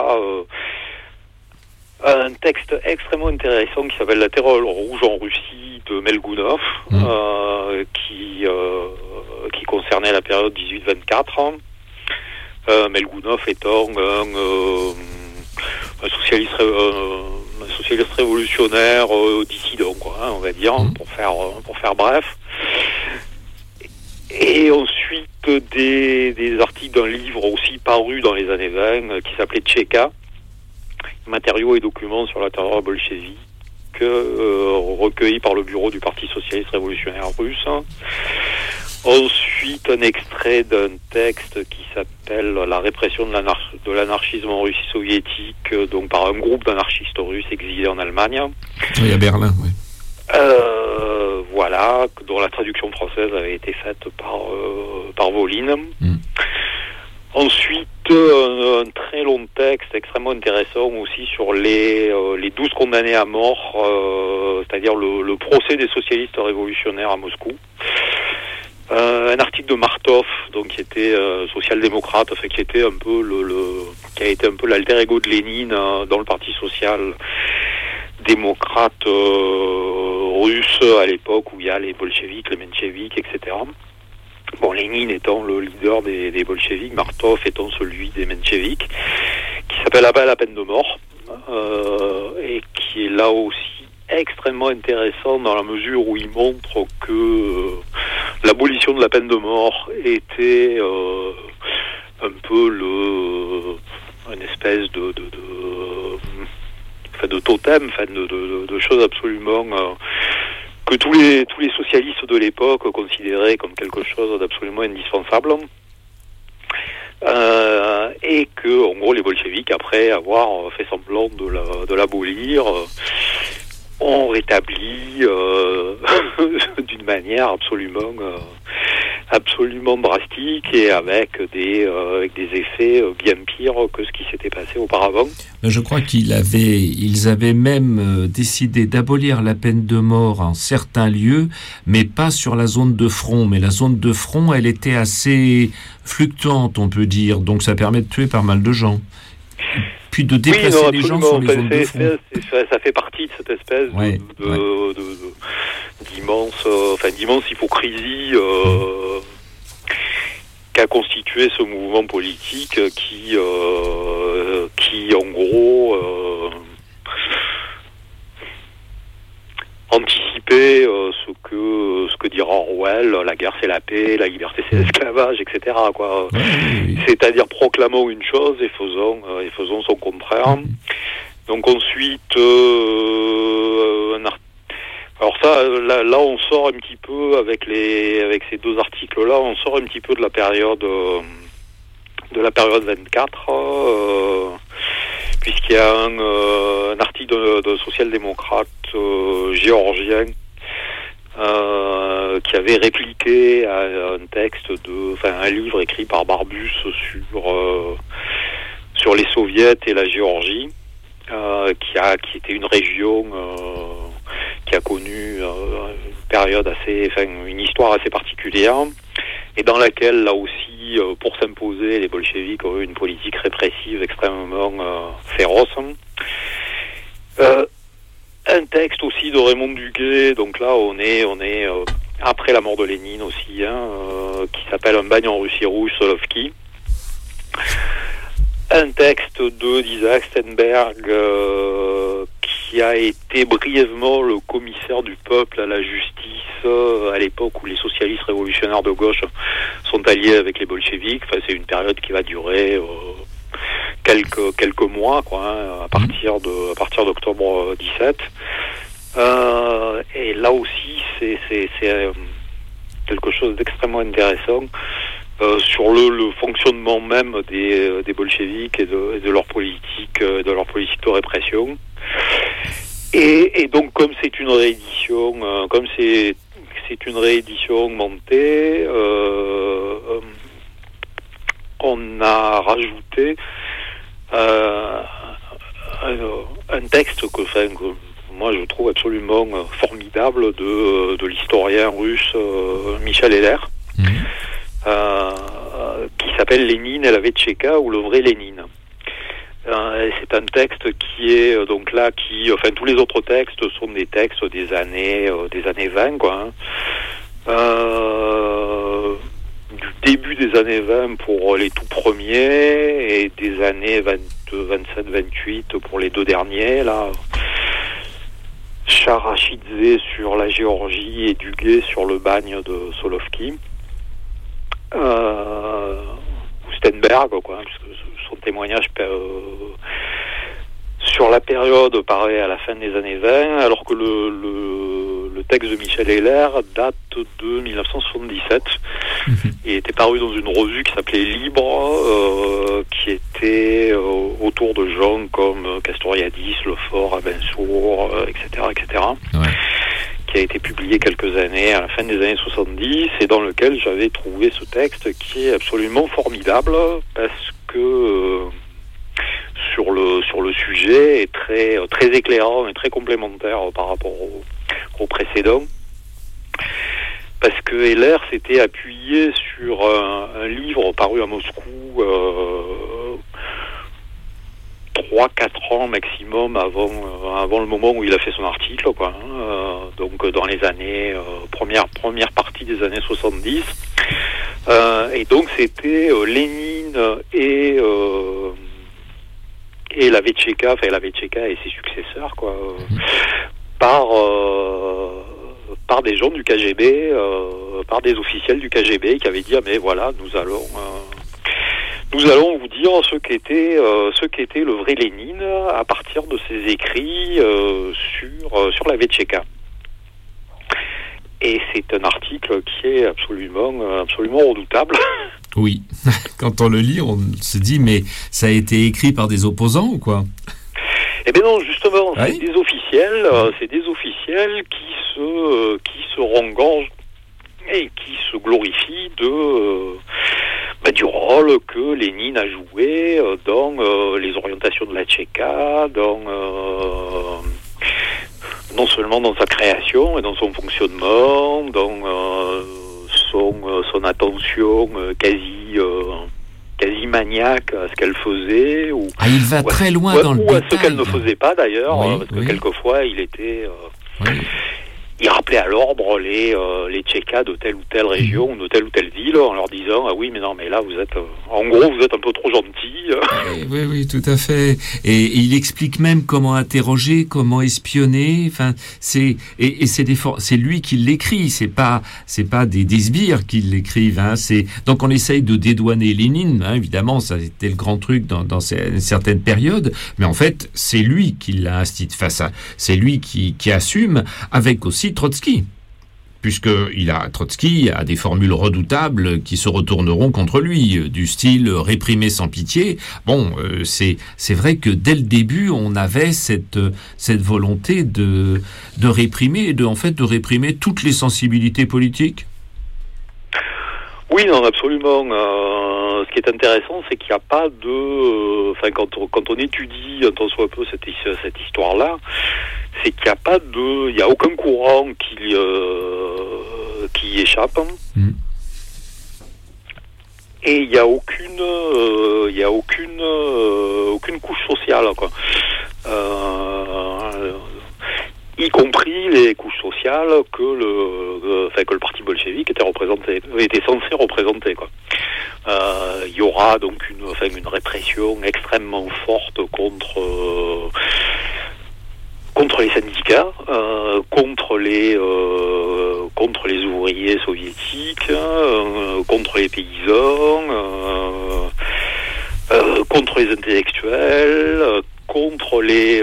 un texte extrêmement intéressant qui s'appelle La Terreur rouge en Russie de Melgounov, qui concernait la période 18-24. Melgounov étant un socialiste révolutionnaire dissident, on va dire, pour faire bref. Et ensuite des articles d'un livre aussi paru dans les années 20 qui s'appelait Tchéka, matériaux et documents sur la terreur bolchevique, recueillis par le bureau du Parti socialiste révolutionnaire russe. Ensuite, un extrait d'un texte qui s'appelle La répression de l'anarchisme en Russie soviétique, donc par un groupe d'anarchistes russes exilés en Allemagne. Oui, à Berlin, oui. Voilà, dont la traduction française avait été faite par Voline. Ensuite, un très long texte extrêmement intéressant aussi sur les 12 condamnés à mort, c'est-à-dire le procès des socialistes révolutionnaires à Moscou. Un article de Martov, donc qui était social-démocrate, qui était un peu qui a été un peu l'alter ego de Lénine dans le Parti social-démocrate russe à l'époque où il y a les bolcheviks, les mencheviks, etc. Bon, Lénine étant le leader des bolcheviks, Martov étant celui des mencheviks, qui s'appelle Appel à la peine de mort, et qui est là aussi extrêmement intéressant dans la mesure où il montre que l'abolition de la peine de mort était un peu une espèce de totem, de choses absolument que tous les socialistes de l'époque considéraient comme quelque chose d'absolument indispensable. Et que, en gros, les bolcheviks, après avoir fait semblant de l'abolir, ont rétabli d'une manière absolument drastique et avec des effets bien pires que ce qui s'était passé auparavant. Je crois ils avaient même décidé d'abolir la peine de mort en certains lieux, mais pas sur la zone de front. Mais la zone de front, elle était assez fluctuante, on peut dire, donc ça permet de tuer pas mal de gens. Puis de déplacer les gens sur les zones de front. Ça fait partie de cette espèce d'immense hypocrisie qu'a constitué ce mouvement politique qui en gros anticipait ce que dira Orwell, la guerre c'est la paix, la liberté c'est l'esclavage, etc. C'est-à-dire proclamant une chose et faisant son contraire. Donc ensuite, alors ça, là on sort un petit peu avec ces deux articles-là, on sort un petit peu de la période 24, puisqu'il y a un article d'un social-démocrate géorgien qui avait répliqué un livre écrit par Barbus sur les soviets et la Géorgie, qui était une région qui a connu une histoire assez particulière, et dans laquelle, là aussi, pour s'imposer, les bolcheviks ont eu une politique répressive extrêmement féroce. Un texte aussi de Raymond Duguay, donc là on est après la mort de Lénine aussi, qui s'appelle Un bagne en Russie rouge, Solovki. Un texte d'Isaac Steinberg qui a été brièvement le commissaire du peuple à la justice à l'époque où les socialistes révolutionnaires de gauche sont alliés avec les bolcheviks. C'est une période qui va durer quelques mois, à partir d'octobre 17. Et là aussi, c'est quelque chose d'extrêmement intéressant sur le fonctionnement même des bolcheviks et de leur politique de répression. Et donc, comme c'est une réédition, montée, on a rajouté un texte moi je trouve absolument formidable de l'historien russe Michel Heller, qui s'appelle Lénine et la Vetcheka, ou le vrai Lénine. C'est un texte qui est donc là, tous les autres textes sont des textes des années 20, quoi. Du début des années 20 pour les tout premiers et des années 27-28 pour les deux derniers, là. Charachidze sur la Géorgie et Duguay sur le bagne de Solovki. Ou Stenberg, quoi, puisque son témoignage sur la période paraît à la fin des années 20, alors que le texte de Michel Heller date de 1977 et était paru dans une revue qui s'appelait Libre, qui était autour de gens comme Castoriadis, Lefort, Abensour, etc., ouais. Qui a été publié quelques années à la fin des années 70 et dans lequel j'avais trouvé ce texte qui est absolument formidable parce que sur le sujet est très éclairant et très complémentaire par rapport au précédent, parce que Heller s'était appuyé sur un livre paru à Moscou 3-4 ans maximum avant le moment où il a fait son article, quoi. Donc dans les années première partie des années 70, et donc c'était Lénine et la Vetcheka, la Vetcheka et ses successeurs, quoi, par des gens du KGB, par des officiels du KGB qui avaient dit mais voilà, nous allons vous dire ce qu'était le vrai Lénine à partir de ses écrits sur la Vetcheka. Et c'est un article qui est absolument redoutable. Oui, quand on le lit, on se dit mais ça a été écrit par des opposants ou quoi ? Eh bien non, justement, c'est des officiels, qui se rengorgent et qui se glorifient du rôle que Lénine a joué dans les orientations de la Tchéka, non seulement dans sa création et dans son fonctionnement, dans son attention quasi maniaque à ce qu'elle faisait, il va très loin dans le détail. Ou à ce qu'elle ne faisait pas d'ailleurs, parce que quelquefois il était... Il rappelait à l'ordre les Tchékas de telle ou telle région ou de telle ou telle ville en leur disant mais là vous êtes un peu trop gentil. Oui, tout à fait. Et il explique même comment interroger, comment espionner. Enfin, c'est lui qui l'écrit. C'est pas des sbires qui l'écrivent. Donc on essaye de dédouaner Lénine. Évidemment, ça a été le grand truc dans certaines périodes. Mais en fait, c'est lui qui l'a institué. C'est lui qui assume avec aussi Trotsky, puisque Trotsky a des formules redoutables qui se retourneront contre lui, du style réprimer sans pitié. C'est vrai que dès le début, on avait cette volonté de réprimer, de réprimer toutes les sensibilités politiques. Oui, non, absolument. Ce qui est intéressant, c'est qu'il n'y a pas de... quand on étudie un tant soit peu cette histoire-là, c'est qu'il n'y a aucun courant qui y échappe. Et il n'y a aucune couche sociale, quoi. Y compris les couches sociales que le parti bolchevique était censé représenter, quoi. Il y aura donc une répression extrêmement forte contre les syndicats, contre les ouvriers soviétiques, contre les paysans, contre les intellectuels, contre les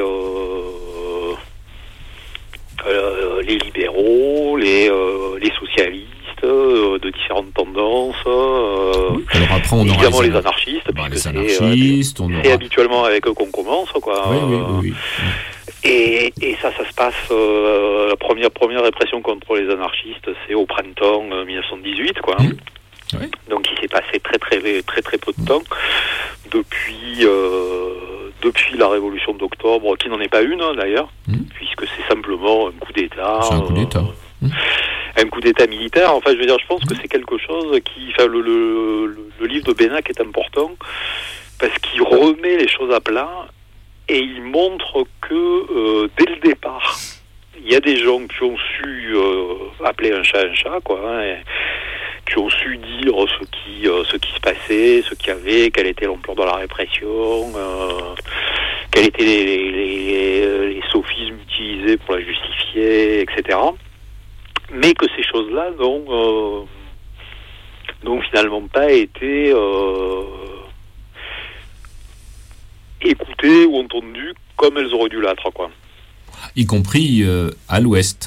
libéraux, les socialistes de différentes tendances, alors après, on évidemment les anarchistes, puisque c'est habituellement avec eux qu'on commence, quoi. Oui. Et ça se passe, la première répression contre les anarchistes, c'est au printemps 1918, quoi. Donc il s'est passé très peu de temps depuis depuis la révolution d'octobre, qui n'en est pas une d'ailleurs, puisque c'est simplement un coup d'État. C'est un coup d'État. Un coup d'État militaire. Enfin, je veux dire, je pense que c'est quelque chose qui... Enfin, le livre de Bénac est important parce qu'il remet les choses à plat et il montre que dès le départ, il y a des gens qui ont su appeler un chat, quoi, et qui ont su dire ce qui se passait, ce qu'il y avait, quelle était l'ampleur de la répression, quels étaient les sophismes utilisés pour la justifier, etc. Mais que ces choses-là n'ont finalement pas été écoutées ou entendues comme elles auraient dû l'être, quoi. Y compris à l'Ouest.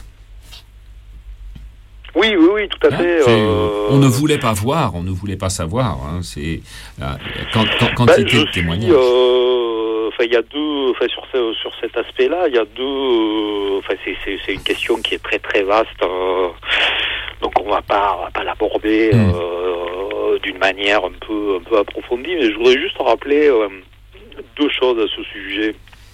Oui, tout à fait. On ne voulait pas voir, on ne voulait pas savoir. Hein, c'est quantité de témoignages. Il y a deux. Sur cet aspect-là, il y a deux. C'est une question qui est très très vaste. Donc on va pas l'aborder d'une manière un peu approfondie. Mais je voudrais juste rappeler deux choses à ce sujet.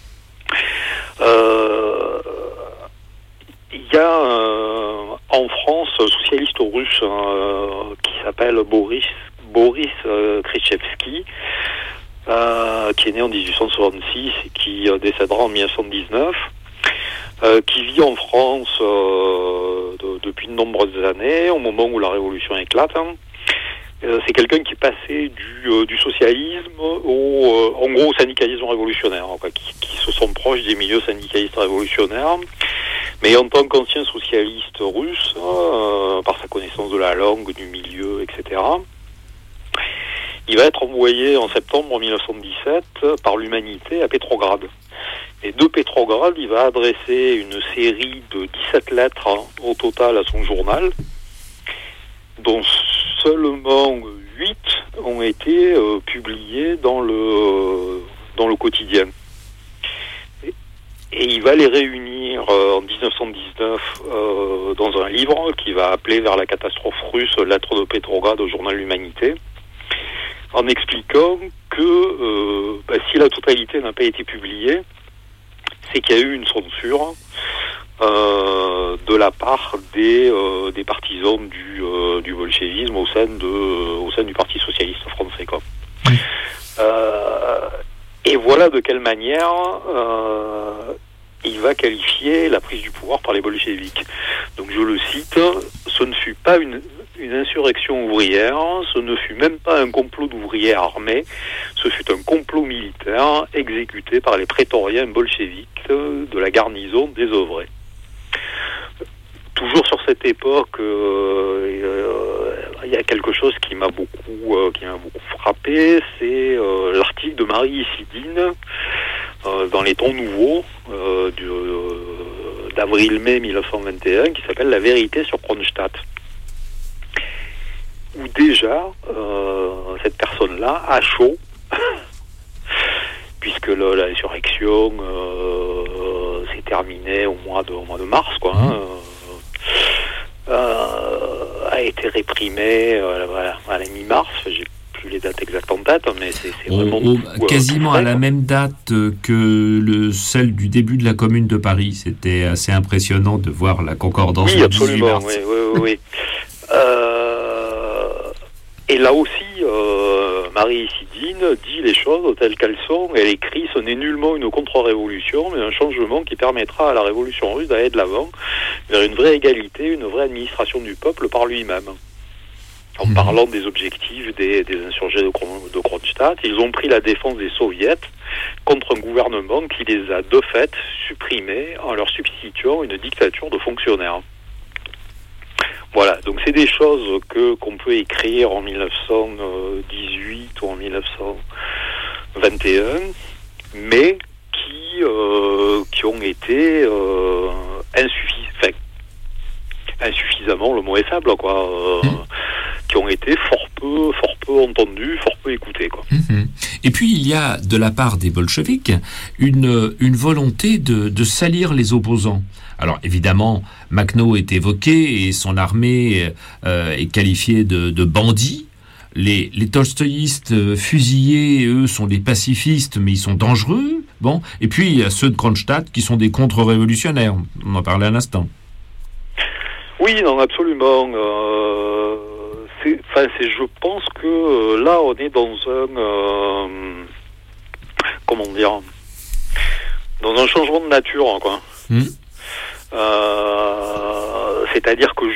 Il y a en France un socialiste russe qui s'appelle Boris Krzyzewski, qui est né en 1866 et qui décédera en 1919, qui vit en France depuis de nombreuses années, au moment où la révolution éclate. C'est quelqu'un qui est passé du socialisme au syndicalisme révolutionnaire, qui se sont proches des milieux syndicalistes révolutionnaires. Mais en tant qu'ancien socialiste russe, par sa connaissance de la langue, du milieu, etc., il va être envoyé en septembre 1917 par l'Humanité à Pétrograd. Et de Pétrograd, il va adresser une série de 17 lettres au total à son journal, dont seulement 8 ont été publiées dans le quotidien. Et il va les réunir en 1919 dans un livre qui va appeler vers la catastrophe russe Lettres de Pétrograd au journal L'Humanité, en expliquant que si la totalité n'a pas été publiée, c'est qu'il y a eu une censure de la part des partisans du bolchevisme au sein du Parti socialiste français, quoi. Et voilà de quelle manière il va qualifier la prise du pouvoir par les bolcheviks. Donc je le cite, ce ne fut pas une insurrection ouvrière, ce ne fut même pas un complot d'ouvriers armés, ce fut un complot militaire exécuté par les prétoriens bolcheviks de la garnison des Auvrais. Toujours sur cette époque, il y a quelque chose qui m'a beaucoup frappé, c'est l'article de Marie Isidine dans les Temps Nouveaux d'avril-mai 1921 qui s'appelle La vérité sur Kronstadt, où déjà cette personne-là a chaud puisque l'insurrection s'est terminée au mois de mars, quoi. A été réprimée à la mi-mars. J'ai plus les dates exactes en tête, mais c'est vraiment quasiment à la même date que celle du début de la Commune de Paris. C'était assez impressionnant de voir la concordance. Oui, absolument. Oui. Et là aussi, Marie Isidine dit les choses telles qu'elles sont. Elle écrit « Ce n'est nullement une contre-révolution, mais un changement qui permettra à la révolution russe d'aller de l'avant vers une vraie égalité, une vraie administration du peuple par lui-même. » En parlant des objectifs des insurgés de Kronstadt, ils ont pris la défense des soviets contre un gouvernement qui les a de fait supprimés en leur substituant une dictature de fonctionnaires. Voilà, donc c'est des choses qu'on peut écrire en 1918 ou en 1921, mais qui ont été insuffisamment, le mot est faible, quoi, qui ont été fort peu entendus, fort peu écoutés, quoi. Et puis il y a de la part des bolcheviks une volonté de salir les opposants. Alors évidemment, Makhno est évoqué et son armée est qualifiée de bandits. les tolstoïstes fusillés, eux, sont des pacifistes, mais ils sont dangereux. Bon, et puis il y a ceux de Kronstadt qui sont des contre-révolutionnaires. On en parlait à l'instant. Oui, non, absolument. Je pense que là, on est dans un... comment dire, dans un changement de nature, quoi. C'est-à-dire que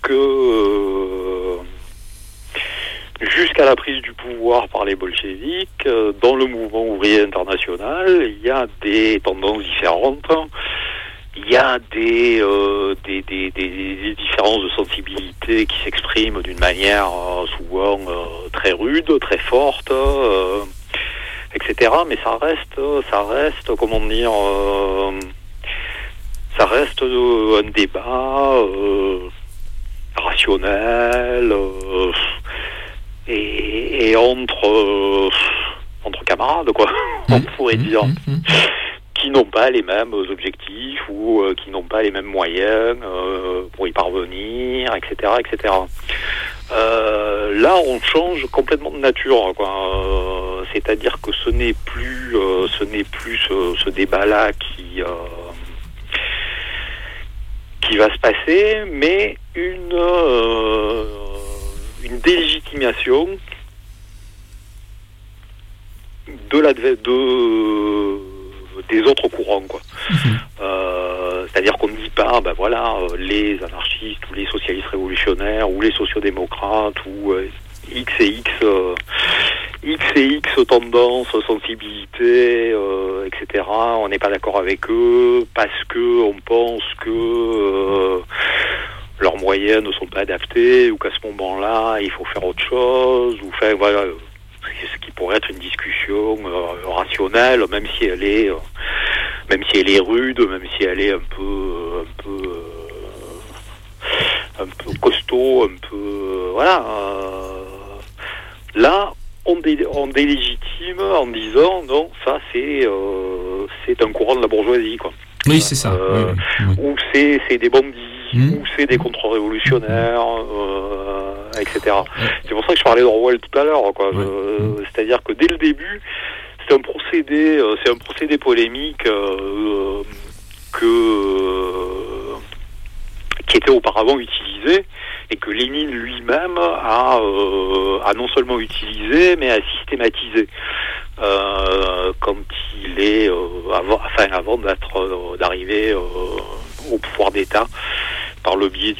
jusqu'à la prise du pouvoir par les bolcheviks, dans le mouvement ouvrier international, il y a des tendances différentes. Il y a des différences de sensibilité qui s'expriment d'une manière souvent très rude, très forte, etc. Mais ça reste, comment dire, ça reste un débat rationnel et entre camarades, quoi, on pourrait dire, qui n'ont pas les mêmes objectifs ou qui n'ont pas les mêmes moyens pour y parvenir, etc., etc. Là, on change complètement de nature, quoi. C'est-à-dire que ce n'est plus ce débat-là qui va se passer, mais une délégitimation des autres courants, quoi. C'est-à-dire qu'on ne dit pas, les anarchistes ou les socialistes révolutionnaires ou les sociodémocrates ou X et X tendances, sensibilités, etc. On n'est pas d'accord avec eux parce que on pense que leurs moyens ne sont pas adaptés ou qu'à ce moment-là, il faut faire autre chose. Ou enfin voilà, ce qui pourrait être une discussion rationnelle, même si elle est rude, même si elle est un peu costaud, un peu voilà. Là, on délégitime en disant non, ça c'est un courant de la bourgeoisie, quoi. Oui, c'est ça. Oui. Ou c'est des bandits, ou c'est des contre-révolutionnaires, etc. C'est pour ça que je parlais d'Orwell tout à l'heure, quoi. C'est-à-dire que dès le début, c'est un procédé polémique qui était auparavant utilisé et que Lénine lui-même a non seulement utilisé mais a systématisé quand il est avant d'arriver au pouvoir d'État par le biais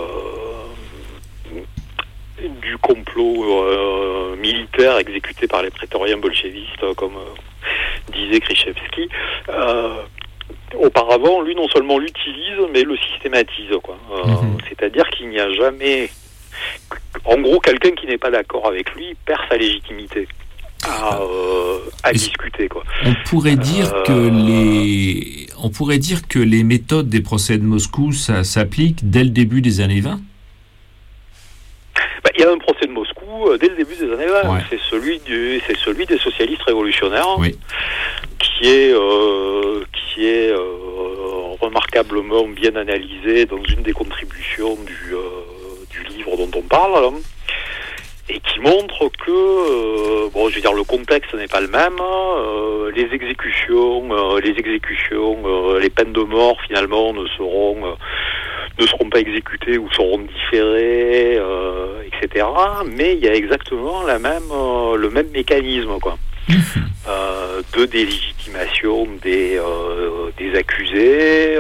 du complot militaire exécuté par les prétoriens bolchevistes, comme disait Khrushchevski. Auparavant, lui, non seulement l'utilise, mais le systématise, quoi. C'est-à-dire qu'il n'y a jamais... En gros, quelqu'un qui n'est pas d'accord avec lui perd sa légitimité à discuter, quoi. On pourrait dire que les méthodes des procès de Moscou, ça s'applique dès le début des années 20 ? Il y a un procès de Moscou dès le début des années 20. Ouais. C'est celui des socialistes révolutionnaires, qui est remarquablement bien analysé dans une des contributions du livre dont on parle, là, et qui montre que le contexte n'est pas le même. Les exécutions, les peines de mort finalement ne seront pas exécutées ou seront différées, etc. Mais il y a exactement le même mécanisme, quoi. De délégitimation des accusés,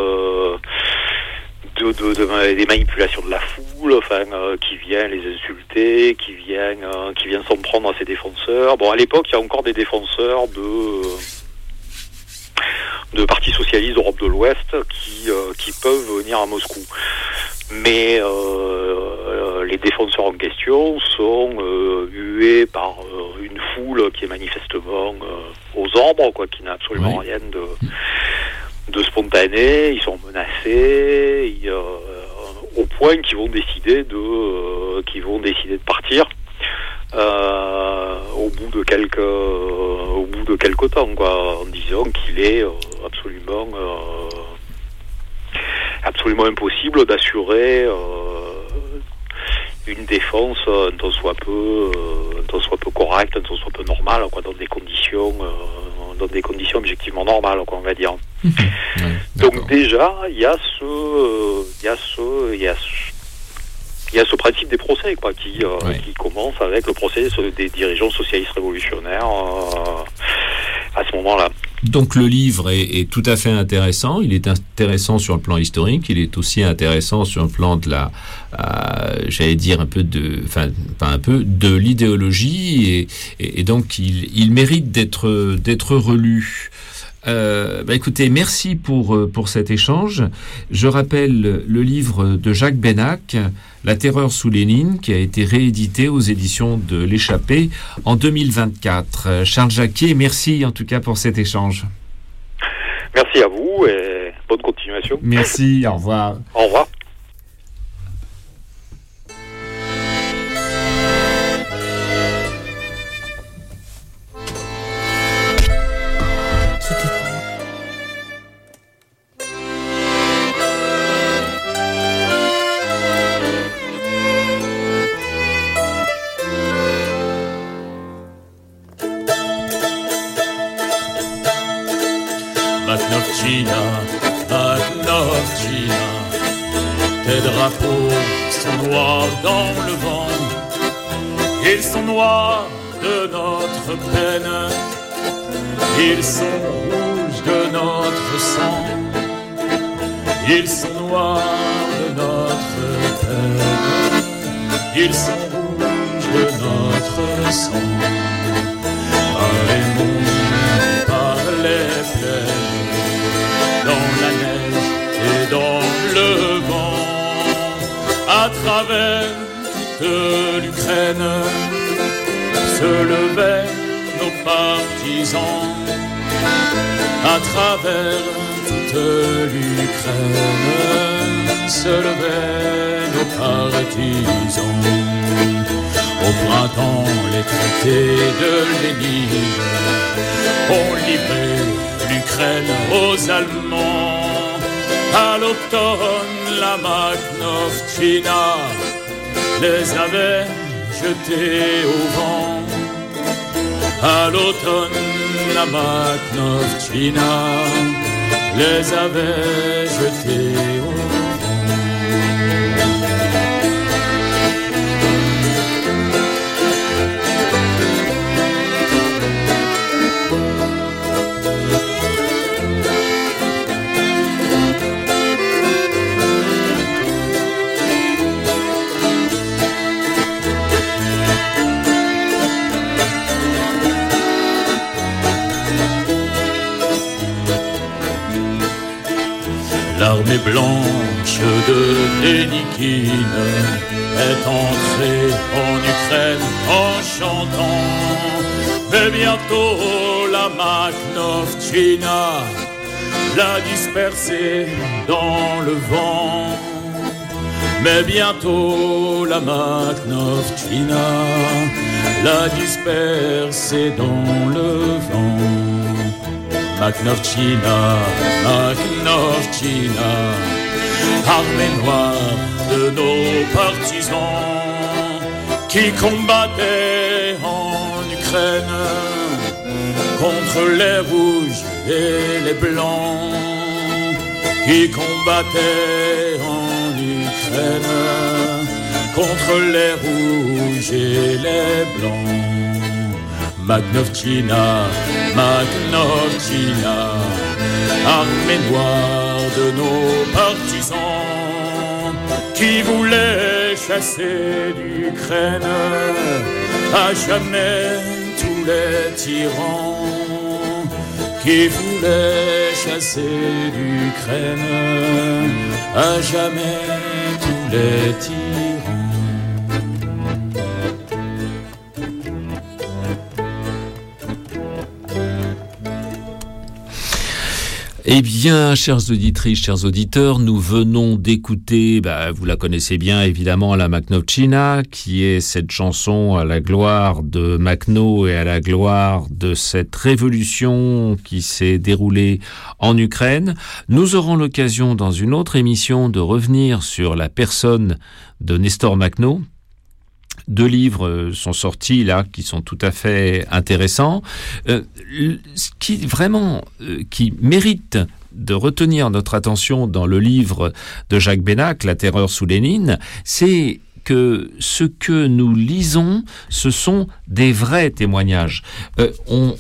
des manipulations de la foule, qui vient les insulter, qui viennent s'en prendre à ses défenseurs. Bon, à l'époque, il y a encore des défenseurs de partis socialistes d'Europe de l'Ouest qui peuvent venir à Moscou. Mais les défenseurs en question sont hués par une foule qui est manifestement aux ombres, quoi, qui n'a absolument rien de spontané. Ils sont menacés, au point qu'ils vont décider de partir au bout de quelques temps, quoi, en disant qu'il est absolument impossible d'assurer une défense un tant soit peu correcte, un tant soit peu normale, quoi, dans des conditions objectivement normales, quoi, on va dire. Ouais, donc déjà, il y a ce principe des procès, quoi, qui commence avec le procès des dirigeants socialistes révolutionnaires à ce moment-là. Donc le livre est tout à fait intéressant. Il est intéressant sur le plan historique. Il est aussi intéressant sur le plan de la, j'allais dire de l'idéologie, et donc il mérite d'être relu. Écoutez, merci pour cet échange. Je rappelle le livre de Jacques Bénac, La terreur sous Lénine, qui a été réédité aux éditions de l'Échappée en 2024. Charles Jacquier, merci en tout cas pour cet échange. Merci à vous et bonne continuation. Merci, au revoir. Au revoir. Makhnovchina, tes drapeaux sont noirs dans le vent, ils sont noirs de notre peine, ils sont rouges de notre sang, ils sont noirs de notre peine, ils sont rouges de notre sang. Par les monts, par les plaines, dans la neige et dans le vent, à travers toute l'Ukraine, se levaient nos partisans. À travers toute l'Ukraine, se levaient nos partisans. Au printemps, les traités de Lénine ont livré l'Ukraine aux Allemands. À l'automne, la Makhnovchina les avait jetés au vent. À l'automne, la Makhnovchina les avait jetés au vent. L'armée blanche de Dénikine est entrée en Ukraine en chantant. Mais bientôt la Makhnovchina l'a dispersée dans le vent. Mais bientôt la Makhnovchina l'a dispersée dans le vent. Makhnovchina, Makhnovchina, armée noire de nos partisans qui combattaient en Ukraine contre les rouges et les blancs, qui combattaient en Ukraine contre les rouges et les blancs. Makhnovchina, Makhnovchina, armée noire de nos partisans qui voulaient chasser d'Ukraine à jamais tous les tyrans, qui voulaient chasser d'Ukraine à jamais tous les tyrans. Eh bien, chères auditrices, chers auditeurs, nous venons d'écouter, vous la connaissez bien évidemment, la Makhnovchina, qui est cette chanson à la gloire de Makhno et à la gloire de cette révolution qui s'est déroulée en Ukraine. Nous aurons l'occasion dans une autre émission de revenir sur la personne de Nestor Makhno, 2 livres sont sortis là, qui sont tout à fait intéressants. Ce qui vraiment, qui mérite de retenir notre attention dans le livre de Jacques Bénac, La terreur sous Lénine, c'est que ce que nous lisons, ce sont des vrais témoignages. On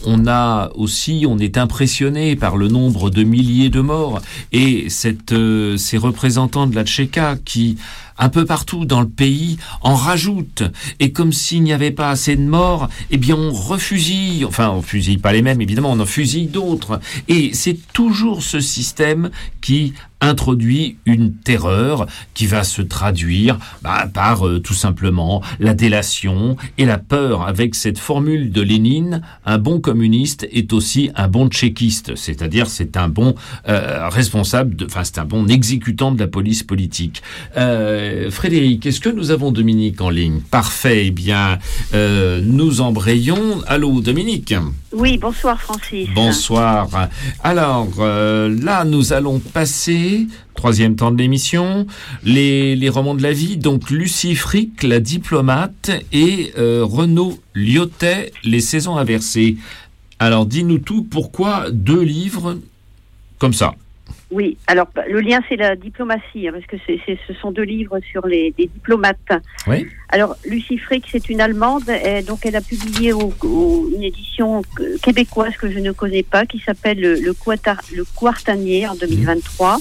est impressionné par le nombre de milliers de morts et ces représentants de la Tchéka qui, un peu partout dans le pays, en rajoutent. Et comme s'il n'y avait pas assez de morts, eh bien on refusille, enfin on fusille pas les mêmes évidemment, on en fusille d'autres. Et c'est toujours ce système qui introduit une terreur qui va se traduire par tout simplement la délation et la peur. Avec cette formule de Lénine, un bon communiste est aussi un bon tchéquiste, c'est-à-dire c'est un bon c'est un bon exécutant de la police politique. Frédéric, est-ce que nous avons Dominique en ligne? Parfait, eh bien nous embrayons. Allô Dominique? Oui, bonsoir Francis. Bonsoir. Alors là nous allons passer, 3e temps de l'émission, les romans de la vie, donc Lucie Frick, La diplomate, et Renaud Lyotet, Les saisons inversées. Alors dis-nous tout, pourquoi 2 livres comme ça? Oui, alors le lien c'est la diplomatie, parce que ce sont 2 livres sur des diplomates. Oui. Alors Lucie Frick, c'est une Allemande, donc elle a publié une édition québécoise que je ne connais pas, qui s'appelle le Quartanier en 2023.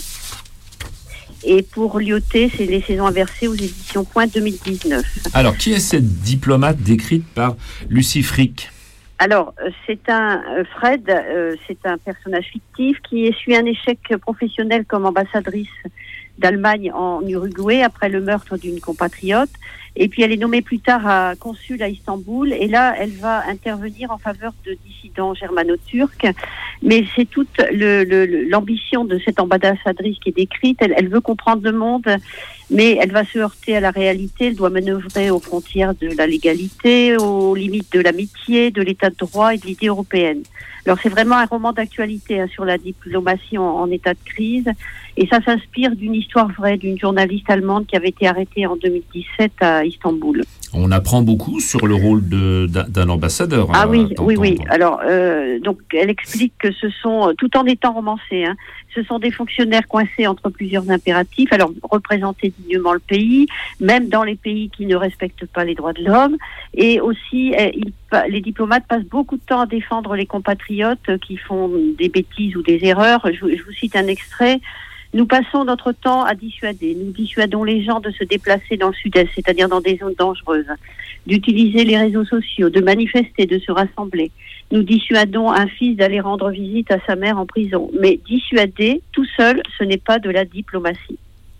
Et pour Lyotet, c'est Les saisons inversées aux éditions Point 2019. Alors qui est cette diplomate décrite par Lucie Frick? Alors, c'est Fred, c'est un personnage fictif qui essuie un échec professionnel comme ambassadrice d'Allemagne en Uruguay après le meurtre d'une compatriote. Et puis elle est nommée plus tard consul à Istanbul. Et là, elle va intervenir en faveur de dissidents germano-turcs. Mais c'est toute l'ambition de cette ambassadrice qui est décrite. Elle veut comprendre le monde, mais elle va se heurter à la réalité. Elle doit manœuvrer aux frontières de la légalité, aux limites de l'amitié, de l'état de droit et de l'idée européenne. Alors c'est vraiment un roman d'actualité sur la diplomatie en état de crise. Et ça s'inspire d'une histoire vraie d'une journaliste allemande qui avait été arrêtée en 2017 à Istanbul. On apprend beaucoup sur le rôle d'un ambassadeur. Ah oui. Alors, donc, elle explique que ce sont, tout en étant romancé, ce sont des fonctionnaires coincés entre plusieurs impératifs. Alors, représenter dignement le pays, même dans les pays qui ne respectent pas les droits de l'homme. Et aussi, les diplomates passent beaucoup de temps à défendre les compatriotes qui font des bêtises ou des erreurs. Je vous cite un extrait. Nous passons notre temps à dissuader. Nous dissuadons les gens de se déplacer dans le sud-est, c'est-à-dire dans des zones dangereuses, d'utiliser les réseaux sociaux, de manifester, de se rassembler. Nous dissuadons un fils d'aller rendre visite à sa mère en prison. Mais dissuader, tout seul, ce n'est pas de la diplomatie.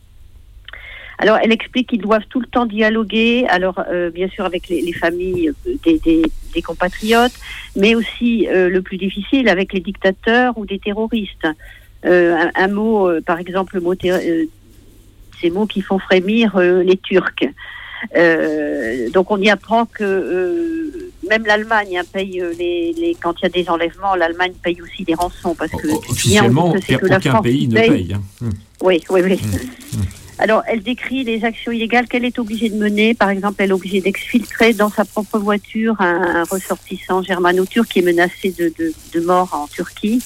Alors, elle explique qu'ils doivent tout le temps dialoguer, alors bien sûr avec les familles des compatriotes, mais aussi le plus difficile avec les dictateurs ou des terroristes. Un mot, par exemple, ces mots qui font frémir les Turcs. Donc on y apprend que même l'Allemagne paye quand il y a des enlèvements, l'Allemagne paye aussi des rançons parce que officiellement aucun pays ne paye. Oui. Alors, elle décrit les actions illégales qu'elle est obligée de mener. Par exemple, elle est obligée d'exfiltrer dans sa propre voiture un ressortissant germano-turc qui est menacé de mort en Turquie.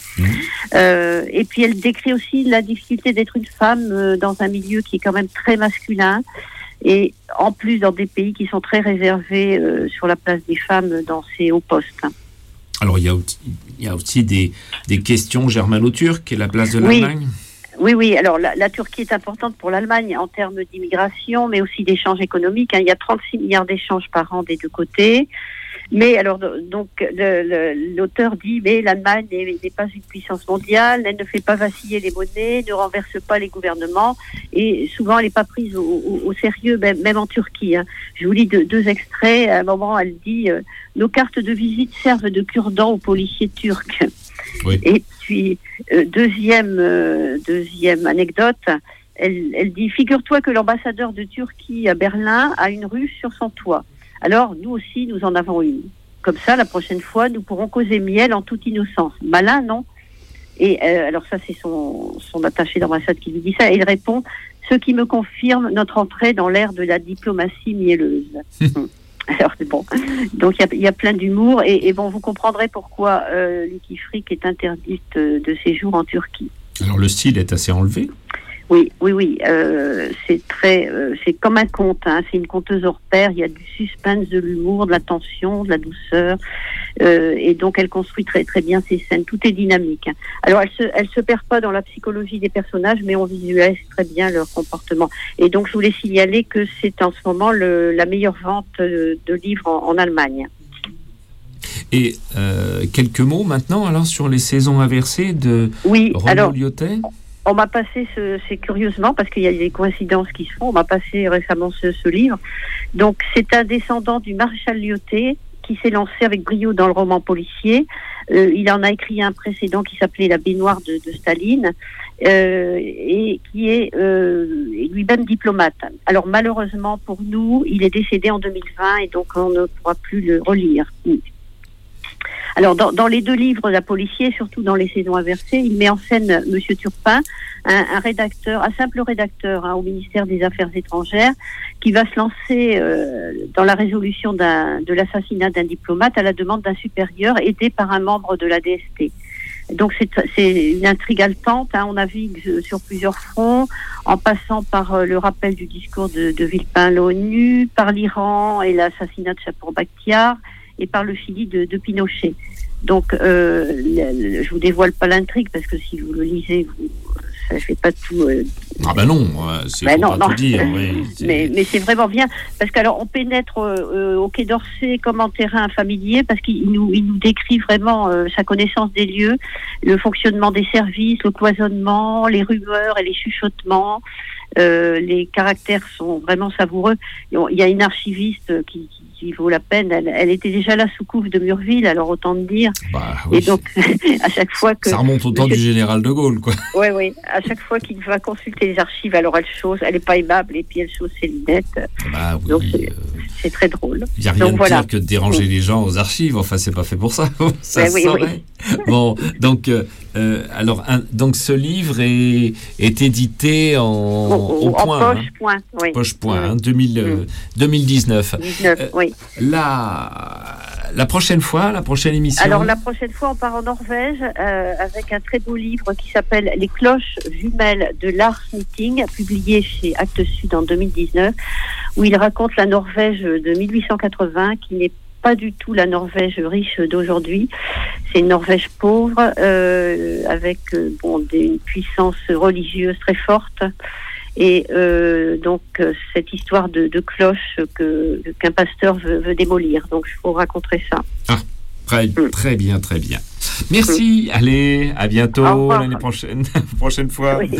Et puis, elle décrit aussi la difficulté d'être une femme dans un milieu qui est quand même très masculin. Et en plus, dans des pays qui sont très réservés sur la place des femmes dans ces hauts postes. Alors, il y a aussi des questions germano-turques et la place de l'Allemagne. Oui. Alors, la Turquie est importante pour l'Allemagne en termes d'immigration, mais aussi d'échanges économiques. Il y a 36 milliards d'échanges par an des deux côtés. Mais alors, donc, l'auteur dit, mais l'Allemagne n'est pas une puissance mondiale, elle ne fait pas vaciller les monnaies, ne renverse pas les gouvernements, et souvent, elle n'est pas prise au sérieux, même en Turquie. Je vous lis deux extraits. À un moment, elle dit, nos cartes de visite servent de cure-dents aux policiers turcs. Oui. Et puis, deuxième anecdote, elle dit, figure-toi que l'ambassadeur de Turquie à Berlin a une ruche sur son toit. Alors, nous aussi, nous en avons une. Comme ça, la prochaine fois, nous pourrons causer miel en toute innocence. Malin, non? Et alors ça, c'est son attaché d'ambassade qui lui dit ça. Et il répond, ce qui me confirme notre entrée dans l'ère de la diplomatie mielleuse. Alors bon, donc il y a plein d'humour et bon, vous comprendrez pourquoi Lucky Freak est interdite de séjour en Turquie. Alors le style est assez enlevé. Oui. C'est comme un conte. Hein. C'est une conteuse hors pair. Il y a du suspense, de l'humour, de la tension, de la douceur, et donc elle construit très très bien ses scènes. Tout est dynamique. Hein. Alors elle se perd pas dans la psychologie des personnages, mais on visualise très bien leur comportement. Et donc je voulais signaler que c'est en ce moment la meilleure vente de livres en Allemagne. Et quelques mots maintenant alors sur les saisons inversées de Renaud Lyotet. On m'a passé, c'est curieusement, parce qu'il y a des coïncidences qui se font, on m'a passé récemment ce livre. Donc, c'est un descendant du maréchal Lyotet qui s'est lancé avec brio dans le roman policier. Il en a écrit un précédent qui s'appelait La baignoire de Staline, et qui est lui-même diplomate. Alors, malheureusement pour nous, il est décédé en 2020 et donc on ne pourra plus le relire. Alors, dans les deux livres d'un policier, surtout dans les saisons inversées, il met en scène Monsieur Turpin, un rédacteur, un simple rédacteur au ministère des Affaires étrangères, qui va se lancer dans la résolution de l'assassinat d'un diplomate à la demande d'un supérieur, aidé par un membre de la DST. Donc c'est une intrigue haletante, on navigue sur plusieurs fronts, en passant par le rappel du discours de Villepin à l'ONU, par l'Iran et l'assassinat de Chapour Bakhtiar, et par le Chili de Pinochet. Donc, je vous dévoile pas l'intrigue, parce que si vous le lisez, ça fait pas tout... Ah ben non, c'est pas tout dire. Oui, mais c'est vraiment bien, parce qu'alors on pénètre au Quai d'Orsay comme en terrain familier, parce qu'il nous décrit vraiment sa connaissance des lieux, le fonctionnement des services, le cloisonnement, les rumeurs et les chuchotements. Les caractères sont vraiment savoureux. Il y a une archiviste qui vaut la peine. Elle était déjà là sous couvre de Murville, alors autant dire. Oui. Et donc, à chaque fois que... Ça remonte au temps du général de Gaulle, quoi. Oui. À chaque fois qu'il va consulter les archives, alors elle n'est pas aimable, et puis elle chausse ses lunettes. Oui, donc, c'est très drôle. Il n'y a rien de pire que de déranger les gens aux archives. Enfin, c'est pas fait pour ça. Ça se saurait. Bon, donc, donc ce livre est édité au point. Poche Point, 2019. Oui. La prochaine émission. Alors la prochaine fois, on part en Norvège avec un très beau livre qui s'appelle Les cloches jumelles de Lars Meeting, publié chez Actes Sud en 2019, où il raconte la Norvège de 1880, qui n'est pas du tout la Norvège riche d'aujourd'hui. C'est une Norvège pauvre, avec une puissance religieuse très forte. Et donc cette histoire de cloche qu'un pasteur veut démolir. Donc je vous raconterai ça. Très bien. Merci. Allez, à bientôt l'année prochaine. Prochaine fois. Oui.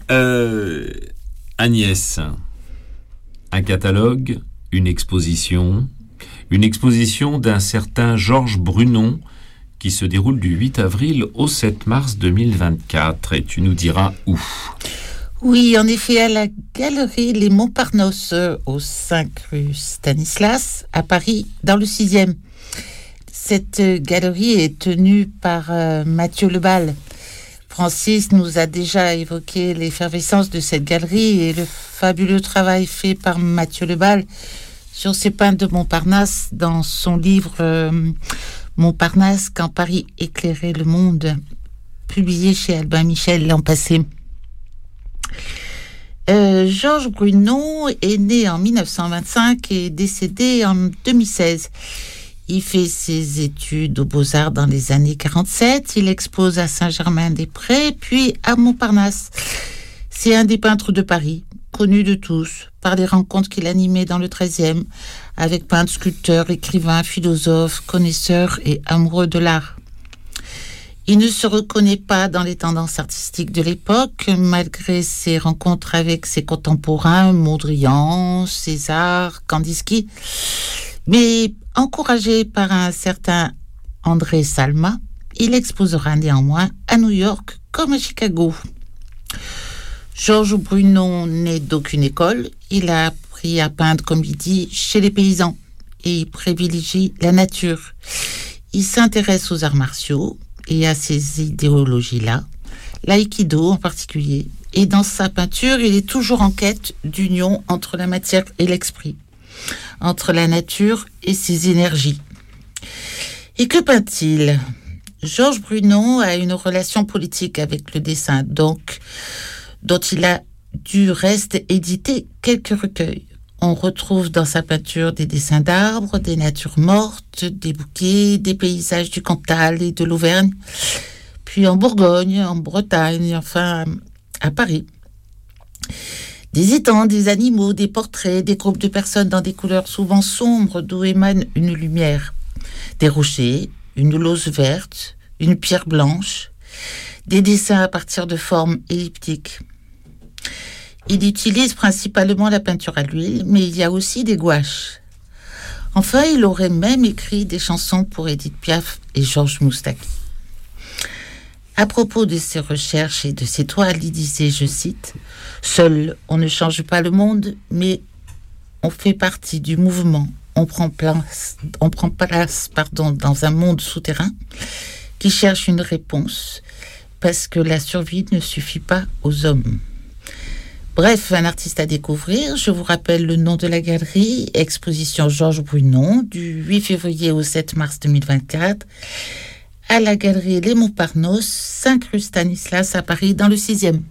Agnès, un catalogue, une exposition d'un certain Georges Brunon qui se déroule du 8 avril au 7 mars 2024. Et tu nous diras où. Oui, en effet, à la galerie Les Montparnasse, au 5 rue Stanislas, à Paris, dans le 6e. Cette galerie est tenue par Mathieu Lebal. Francis nous a déjà évoqué l'effervescence de cette galerie et le fabuleux travail fait par Mathieu Lebal sur ses peintres de Montparnasse dans son livre Montparnasse, quand Paris éclairait le monde, publié chez Albin Michel l'an passé. Georges Brunon est né en 1925 et décédé en 2016. Il fait ses études aux Beaux-Arts dans les années 47. Il expose à Saint-Germain-des-Prés, puis à Montparnasse. C'est un des peintres de Paris, connu de tous, par les rencontres qu'il animait dans le 13e, avec peintres, sculpteurs, écrivains, philosophes, connaisseurs et amoureux de l'art. Il ne se reconnaît pas dans les tendances artistiques de l'époque, malgré ses rencontres avec ses contemporains, Mondrian, César, Kandinsky. Mais encouragé par un certain André Salma, il exposera néanmoins à New York comme à Chicago. Georges Brunon n'est d'aucune école. Il a appris à peindre, comme il dit, chez les paysans et il privilégie la nature. Il s'intéresse aux arts martiaux et à ces idéologies-là, l'aïkido en particulier. Et dans sa peinture, il est toujours en quête d'union entre la matière et l'esprit. entre la nature et ses énergies. Et que peint-il ? Georges Brunon a une relation politique avec le dessin, dont il a du reste édité quelques recueils. On retrouve dans sa peinture des dessins d'arbres, des natures mortes, des bouquets, des paysages du Cantal et de l'Auvergne, puis en Bourgogne, en Bretagne, enfin à Paris. Des étangs, des animaux, des portraits, des groupes de personnes dans des couleurs souvent sombres d'où émane une lumière. Des rochers, une lauze verte, une pierre blanche, des dessins à partir de formes elliptiques. Il utilise principalement la peinture à l'huile, mais il y a aussi des gouaches. Enfin, il aurait même écrit des chansons pour Édith Piaf et Georges Moustaki. À propos de ses recherches et de ses toiles, il disait, je cite, « Seul, on ne change pas le monde, mais on fait partie du mouvement. On prend place dans un monde souterrain qui cherche une réponse, parce que la survie ne suffit pas aux hommes. » Bref, un artiste à découvrir. Je vous rappelle le nom de la galerie, exposition Georges Brunon, du 8 février au 7 mars 2024, à la galerie Les Montparnasse, 5 rue Stanislas à Paris, dans le 6e.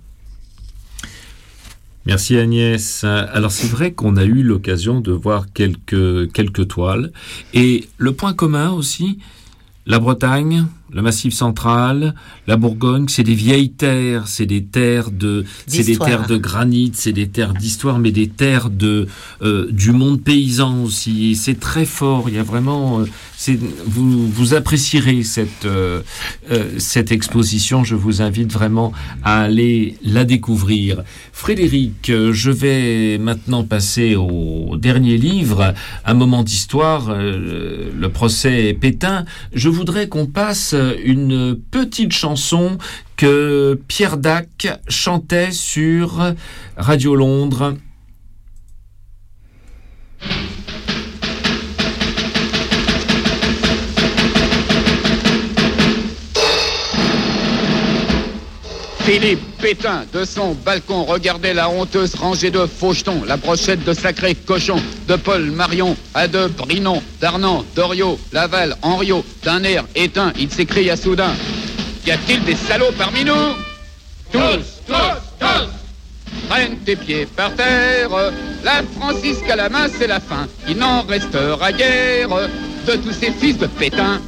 Merci Agnès. Alors c'est vrai qu'on a eu l'occasion de voir quelques toiles. Et le point commun aussi, la Bretagne, le Massif central, la Bourgogne, c'est des vieilles terres, c'est des terres de granit, c'est des terres d'histoire, mais des terres du monde paysan aussi. Et c'est très fort. Il y a vraiment, vous apprécierez cette exposition. Je vous invite vraiment à aller la découvrir. Frédéric, je vais maintenant passer au dernier livre, un moment d'histoire, le procès Pétain. Je voudrais qu'on passe une petite chanson que Pierre Dac chantait sur Radio Londres. Philippe Pétain, de son balcon, regardait la honteuse rangée de fauchetons, la brochette de sacrés cochons, de Paul Marion à de Brinon, d'Arnand, d'Oriot, Laval, Henriot, d'un air éteint, il s'écria soudain. Y a-t-il des salauds parmi nous ? Tous, tous, tous ! Traîne tes pieds par terre, la Francisque à la main, c'est la fin. Il n'en restera guère de tous ces fils de Pétain.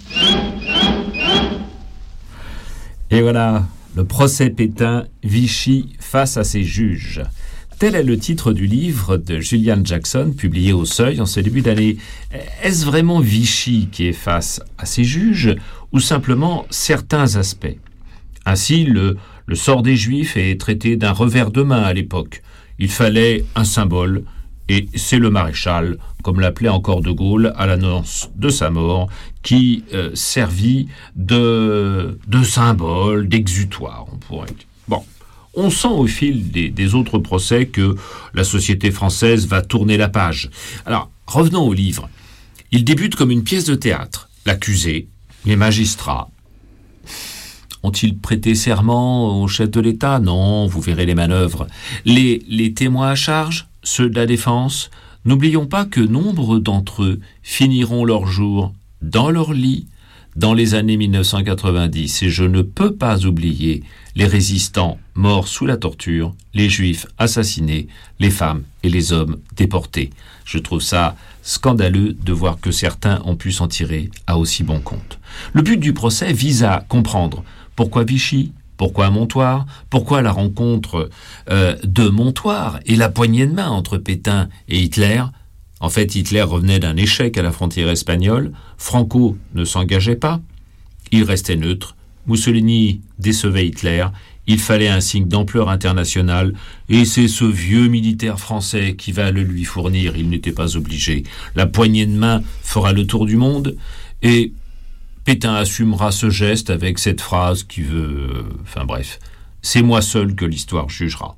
Et voilà. Le procès Pétain, Vichy face à ses juges. Tel est le titre du livre de Julian Jackson, publié au Seuil en ce début d'année. Est-ce vraiment Vichy qui est face à ses juges ou simplement certains aspects ? Ainsi, le sort des Juifs est traité d'un revers de main à l'époque. Il fallait un symbole, et c'est le maréchal, comme l'appelait encore De Gaulle à l'annonce de sa mort, qui servit de symbole, d'exutoire, on pourrait dire. Bon, on sent au fil des autres procès que la société française va tourner la page. Alors, revenons au livre. Il débute comme une pièce de théâtre. L'accusé, les magistrats. Ont-ils prêté serment au chef de l'État ? Non, vous verrez les manœuvres. Les témoins à charge, ceux de la défense. N'oublions pas que nombre d'entre eux finiront leur jour dans leur lit dans les années 1990. Et je ne peux pas oublier les résistants morts sous la torture, les juifs assassinés, les femmes et les hommes déportés. Je trouve ça scandaleux de voir que certains ont pu s'en tirer à aussi bon compte. Le but du procès vise à comprendre pourquoi Vichy, pourquoi Montoire, pourquoi la rencontre de Montoire et la poignée de main entre Pétain et Hitler. En fait, Hitler revenait d'un échec à la frontière espagnole, Franco ne s'engageait pas, il restait neutre, Mussolini décevait Hitler, il fallait un signe d'ampleur internationale, et c'est ce vieux militaire français qui va le lui fournir, il n'était pas obligé. La poignée de main fera le tour du monde, et Pétain assumera ce geste avec cette phrase qui veut... Enfin bref, c'est moi seul que l'histoire jugera.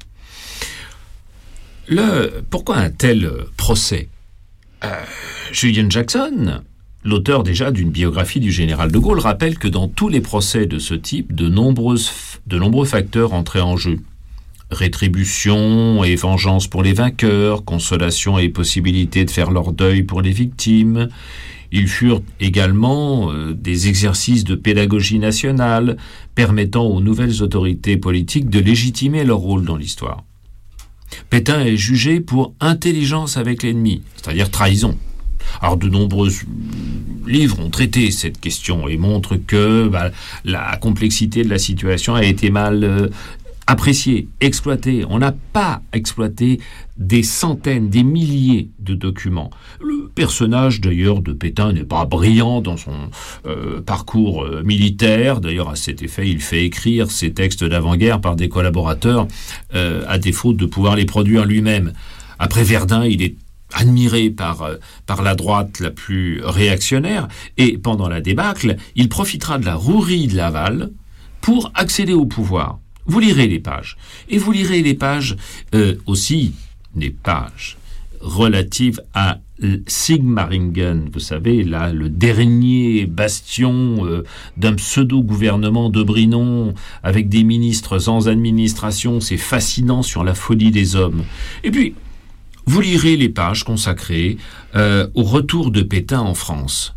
Pourquoi un tel procès ? Julian Jackson, l'auteur déjà d'une biographie du général de Gaulle, rappelle que dans tous les procès de ce type, de nombreux facteurs entraient en jeu. Rétribution et vengeance pour les vainqueurs, consolation et possibilité de faire leur deuil pour les victimes. Ils furent également des exercices de pédagogie nationale permettant aux nouvelles autorités politiques de légitimer leur rôle dans l'histoire. Pétain est jugé pour intelligence avec l'ennemi, c'est-à-dire trahison. Alors de nombreux livres ont traité cette question et montrent que la complexité de la situation a été mal appréciée, exploitée. On n'a pas exploité des centaines, des milliers de documents. Le personnage d'ailleurs de Pétain n'est pas brillant dans son parcours militaire. D'ailleurs à cet effet, il fait écrire ses textes d'avant-guerre par des collaborateurs à défaut de pouvoir les produire lui-même. Après Verdun, il est admiré par la droite la plus réactionnaire, et pendant la débâcle, il profitera de la rouerie de Laval pour accéder au pouvoir. Vous lirez les pages. Et vous lirez les pages aussi, des pages relatives à Sigmaringen, vous savez, là, le dernier bastion d'un pseudo-gouvernement de Brinon, avec des ministres sans administration, c'est fascinant sur la folie des hommes. Et puis, vous lirez les pages consacrées au retour de Pétain en France.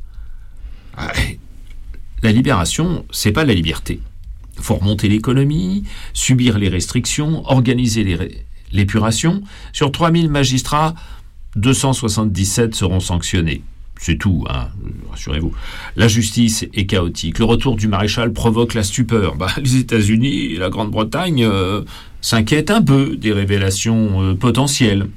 La libération, c'est pas la liberté. Il faut remonter l'économie, subir les restrictions, organiser l'épuration. Sur 3000 magistrats, 277 seront sanctionnés. C'est tout, hein, rassurez-vous. La justice est chaotique. Le retour du maréchal provoque la stupeur. Les États-Unis et la Grande-Bretagne s'inquiètent un peu des révélations potentielles.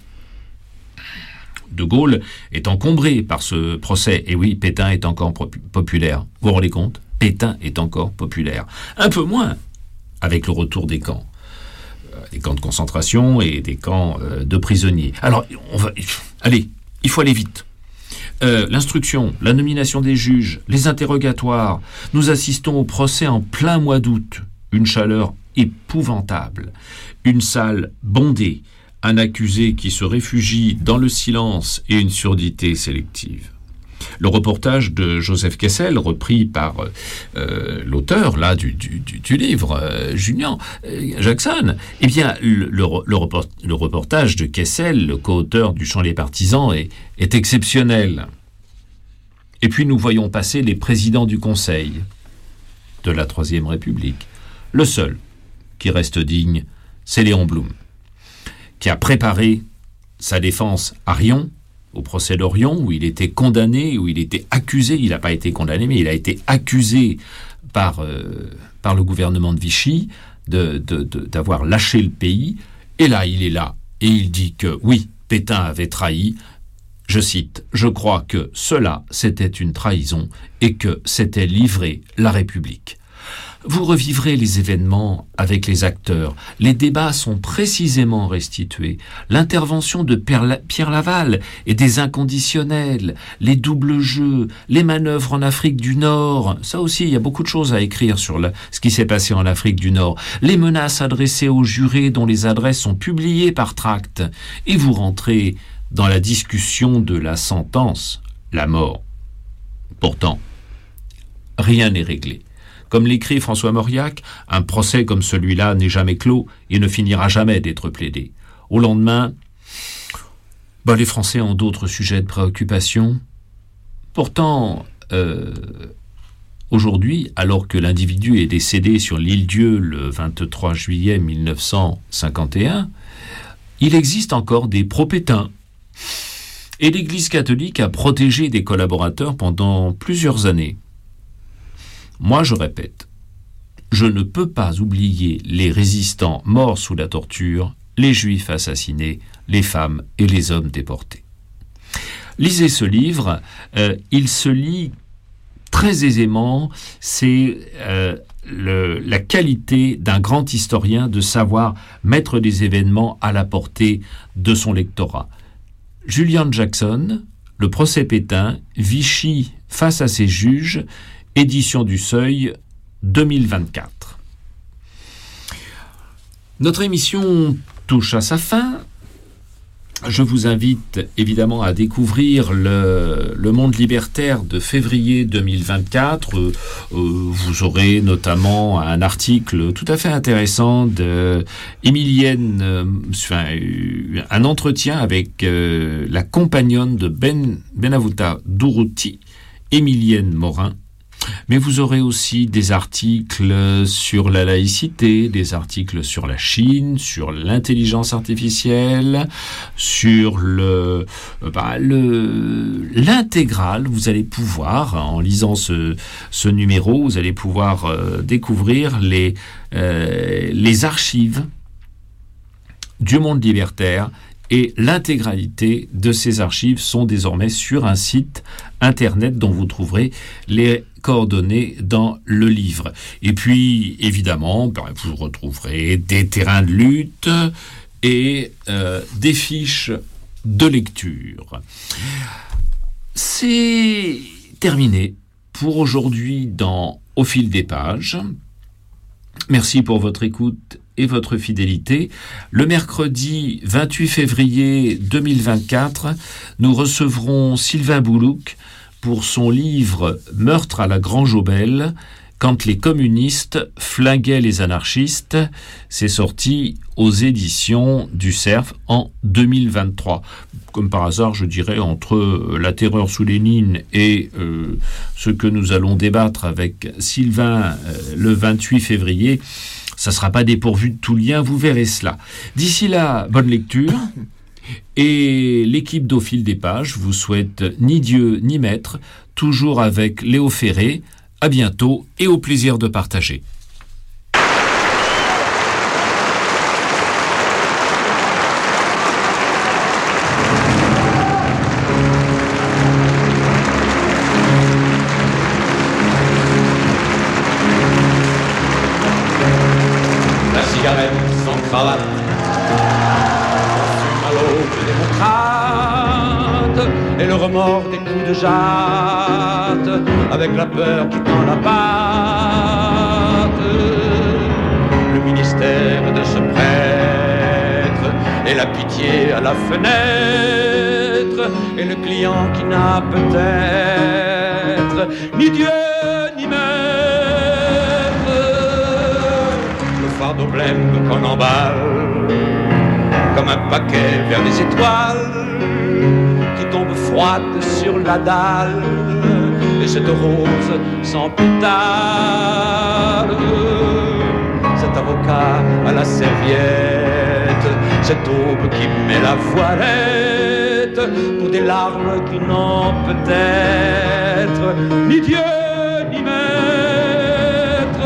De Gaulle est encombré par ce procès. Et oui, Pétain est encore populaire. Vous vous rendez compte ? Pétain est encore populaire. Un peu moins avec le retour des camps de concentration et des camps de prisonniers. Alors, il faut aller vite. L'instruction, la nomination des juges, les interrogatoires. Nous assistons au procès en plein mois d'août. Une chaleur épouvantable. Une salle bondée. Un accusé qui se réfugie dans le silence et une surdité sélective. Le reportage de Joseph Kessel, repris par l'auteur là du livre, Julian Jackson, eh bien, le reportage de Kessel, le co-auteur du Chant des partisans, est exceptionnel. Et puis nous voyons passer les présidents du Conseil de la Troisième République. Le seul qui reste digne, c'est Léon Blum, qui a préparé sa défense à Riom, au procès d'Orion, où il était condamné, où il était accusé, il n'a pas été condamné, mais il a été accusé par le gouvernement de Vichy d'avoir lâché le pays. Et là, il est là, et il dit que oui, Pétain avait trahi. Je cite, « Je crois que cela, c'était une trahison et que c'était livrer la République. » Vous revivrez les événements avec les acteurs. Les débats sont précisément restitués. L'intervention de Pierre Laval et des inconditionnels, les doubles jeux, les manœuvres en Afrique du Nord. Ça aussi, il y a beaucoup de choses à écrire sur ce qui s'est passé en Afrique du Nord. Les menaces adressées aux jurés dont les adresses sont publiées par tract. Et vous rentrez dans la discussion de la sentence, la mort. Pourtant, rien n'est réglé. Comme l'écrit François Mauriac, un procès comme celui-là n'est jamais clos et ne finira jamais d'être plaidé. Au lendemain, les Français ont d'autres sujets de préoccupation. Pourtant, aujourd'hui, alors que l'individu est décédé sur l'île-Dieu le 23 juillet 1951, il existe encore des pro-Pétain. Et l'Église catholique a protégé des collaborateurs pendant plusieurs années. Moi, je répète, je ne peux pas oublier les résistants morts sous la torture, les juifs assassinés, les femmes et les hommes déportés. Lisez ce livre, il se lit très aisément, c'est la qualité d'un grand historien de savoir mettre des événements à la portée de son lectorat. Julian Jackson, Le procès Pétain, Vichy face à ses juges, édition du Seuil, 2024. Notre émission touche à sa fin. Je vous invite évidemment à découvrir le Monde libertaire de février 2024. Vous aurez notamment un article tout à fait intéressant de un entretien avec la compagnonne de Benavuta Durruti, Émilienne Morin. Mais vous aurez aussi des articles sur la laïcité, des articles sur la Chine, sur l'intelligence artificielle, sur l'intégrale. Vous allez pouvoir, en lisant ce numéro, vous allez pouvoir découvrir les archives du Monde libertaire. Et l'intégralité de ces archives sont désormais sur un site internet dont vous trouverez les coordonnées dans le livre. Et puis, évidemment, vous retrouverez des terrains de lutte et des fiches de lecture. C'est terminé pour aujourd'hui dans Au fil des pages. Merci pour votre écoute et votre fidélité. Le mercredi 28 février 2024, nous recevrons Sylvain Boulouk pour son livre « Meurtre à la Grange aux Belles » quand les communistes flinguaient les anarchistes. C'est sorti aux éditions du Cerf en 2023. Comme par hasard, je dirais, entre la terreur sous Lénine et ce que nous allons débattre avec Sylvain le 28 février, ça ne sera pas dépourvu de tout lien, vous verrez cela. D'ici là, bonne lecture. Et l'équipe d'Au fil des pages vous souhaite ni Dieu ni maître, toujours avec Léo Ferré. À bientôt et au plaisir de partager. La cigarette sans cravate, consume à l'aube démocrate, et le remords des coups de jatte, avec la peur qui tend la patte. Le ministère de ce prêtre, et la pitié à la fenêtre, et le client qui n'a peut-être ni Dieu ni maître. Fardeau blême qu'on emballe comme un paquet vers les étoiles qui tombent froides sur la dalle, et cette rose sans pétale, cet avocat à la serviette, cette aube qui met la voilette pour des larmes qui n'ont peut-être ni Dieu ni maître.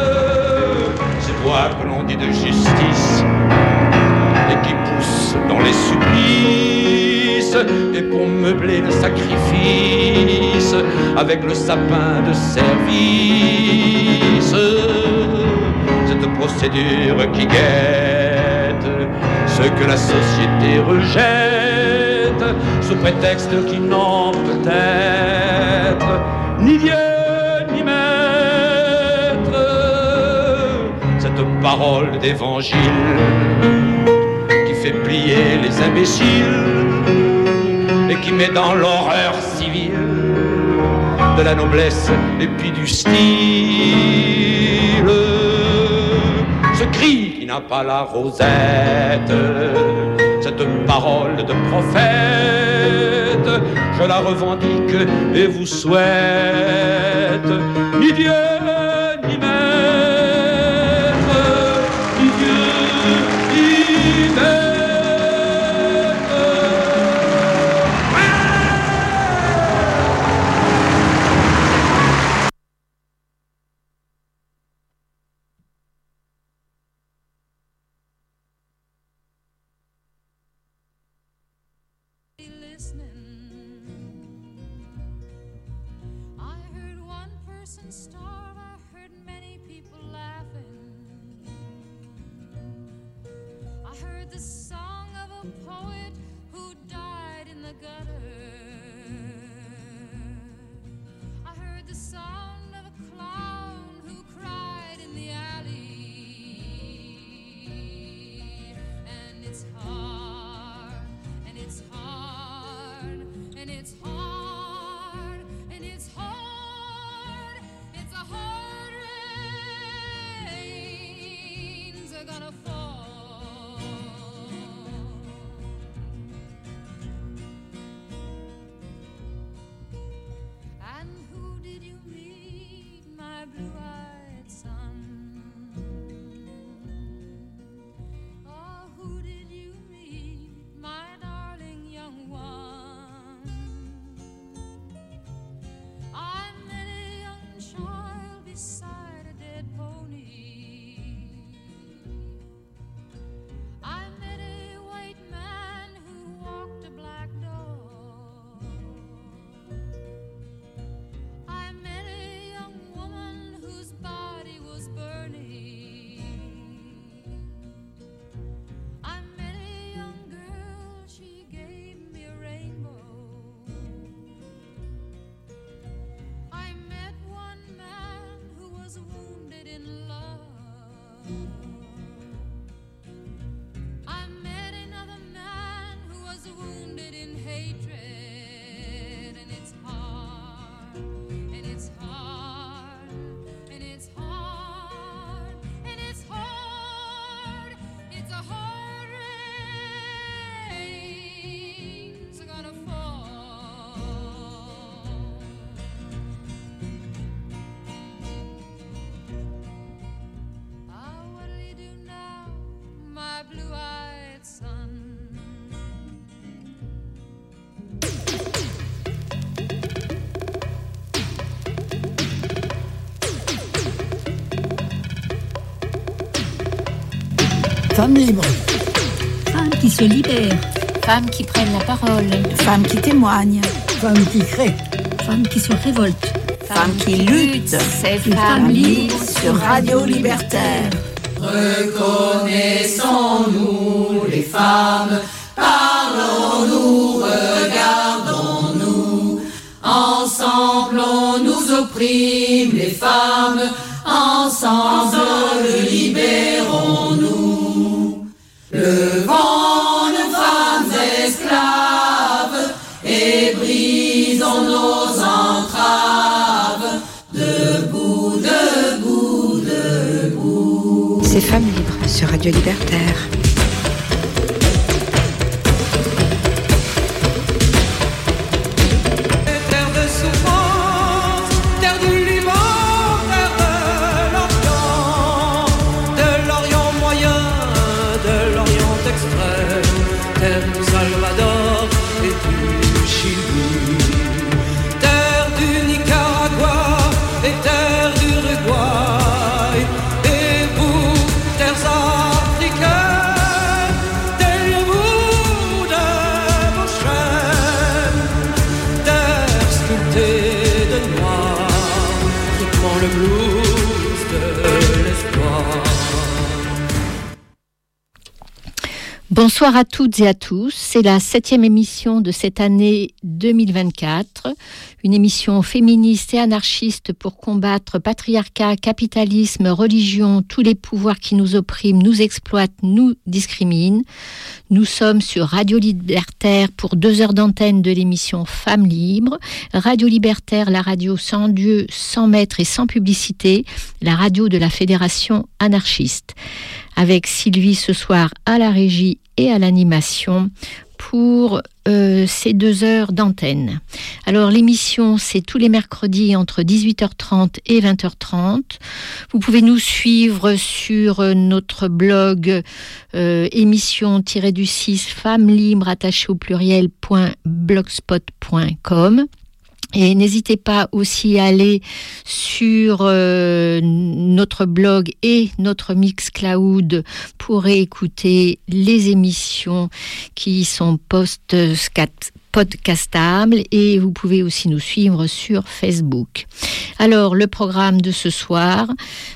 Que l'on dit de justice et qui pousse dans les supplices, et pour meubler le sacrifice avec le sapin de service, cette procédure qui guette ce que la société rejette sous prétexte qu'ils n'ont peut-être ni Dieu ni maître. Parole d'évangile qui fait plier les imbéciles et qui met dans l'horreur civile de la noblesse et puis du style. Ce cri qui n'a pas la rosette, cette parole de prophète, je la revendique et vous souhaite ni Dieu ni maître. Femmes libres. Femmes qui se libèrent. Femmes qui prennent la parole. Femmes qui témoignent. Femmes qui créent. Femmes qui se révoltent. Femmes qui luttent. C'est Femmes libres sur Radio Libertaire. Reconnaissons-nous les femmes, parlons-nous, regardons-nous. Ensemble on nous opprime les femmes, ensemble libérons-nous. Levons nos femmes esclaves et brisons nos entraves. Debout, debout, debout. C'est Femmes libres sur Radio Libertaire. Terre de souffrance, terre du Liban, terre de l'Orient moyen, de l'Orient extrême, terre du Salvador et du Chili, terre du Nicaragua et terre d'Uruguay, et vous, terres africaines, taillez-vous de vos chaînes, terre sculptée de noir, rythmant le blues de l'espoir. Bonsoir à toutes et à tous, c'est la 7e émission de cette année 2024, une émission féministe et anarchiste pour combattre patriarcat, capitalisme, religion, tous les pouvoirs qui nous oppriment, nous exploitent, nous discriminent. Nous sommes sur Radio Libertaire pour 2 heures d'antenne de l'émission Femmes libres. Radio Libertaire, la radio sans Dieu, sans maître et sans publicité, la radio de la Fédération anarchiste. Avec Sylvie ce soir à la régie et à l'animation pour ces 2 heures d'antenne. Alors l'émission, c'est tous les mercredis entre 18h30 et 20h30. Vous pouvez nous suivre sur notre blog émission-du-6 femmes libres attachées au pluriel.blogspot.com. Et n'hésitez pas aussi à aller sur notre blog et notre Mixcloud pour écouter les émissions qui sont podcastables, et vous pouvez aussi nous suivre sur Facebook. Alors, le programme de ce soir,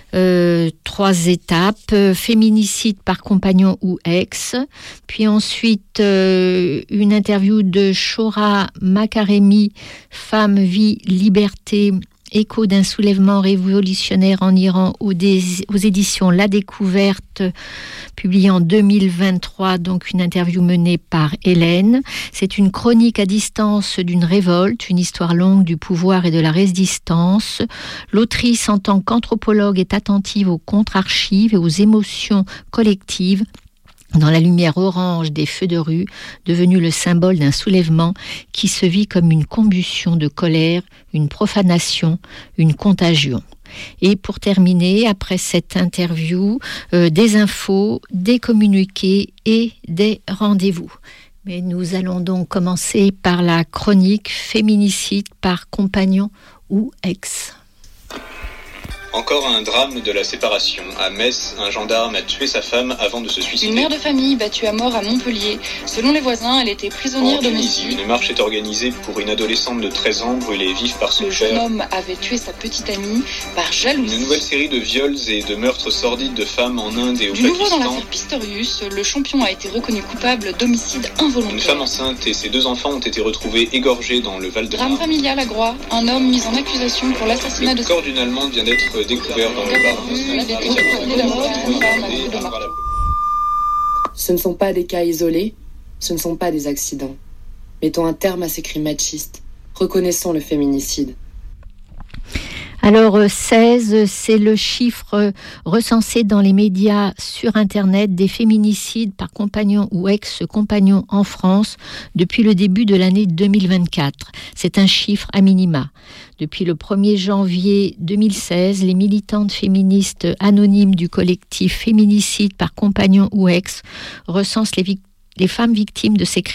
3 étapes, féminicide par compagnon ou ex, puis ensuite une interview de Shora Makaremi, Femme, vie, liberté, écho d'un soulèvement révolutionnaire en Iran aux éditions La Découverte, publiée en 2023, donc une interview menée par Hélène. C'est une chronique à distance d'une révolte, une histoire longue du pouvoir et de la résistance. L'autrice, en tant qu'anthropologue, est attentive aux contre-archives et aux émotions collectives dans la lumière orange des feux de rue, devenu le symbole d'un soulèvement qui se vit comme une combustion de colère, une profanation, une contagion. Et pour terminer, après cette interview, des infos, des communiqués et des rendez-vous. Mais nous allons donc commencer par la chronique féminicide par compagnon ou ex. Encore un drame de la séparation. À Metz, un gendarme a tué sa femme avant de se suicider. Une mère de famille battue à mort à Montpellier. Selon les voisins, elle était prisonnière domestique. Une marche est organisée pour une adolescente de 13 ans brûlée vive par son père. Le jeune homme avait tué sa petite amie par jalousie. Une nouvelle série de viols et de meurtres sordides de femmes en Inde et au Pakistan. Du nouveau dans l'affaire Pistorius, le champion a été reconnu coupable d'homicide involontaire. Une femme enceinte et ses 2 enfants ont été retrouvés égorgés dans le Val-de-Marne. Drame familial à Groix. Un homme mis en accusation pour l'assassinat de... Le corps d'une Allemande vient d'être découvert dans le Var. Ce ne sont pas des cas isolés, ce ne sont pas des accidents. Mettons un terme à ces crimes machistes. Reconnaissons le féminicide. Alors 16, c'est le chiffre recensé dans les médias sur Internet des féminicides par compagnon ou ex-compagnon en France depuis le début de l'année 2024. C'est un chiffre à minima. Depuis le 1er janvier 2016, les militantes féministes anonymes du collectif Féminicide par compagnon ou ex recensent les femmes victimes de ces crimes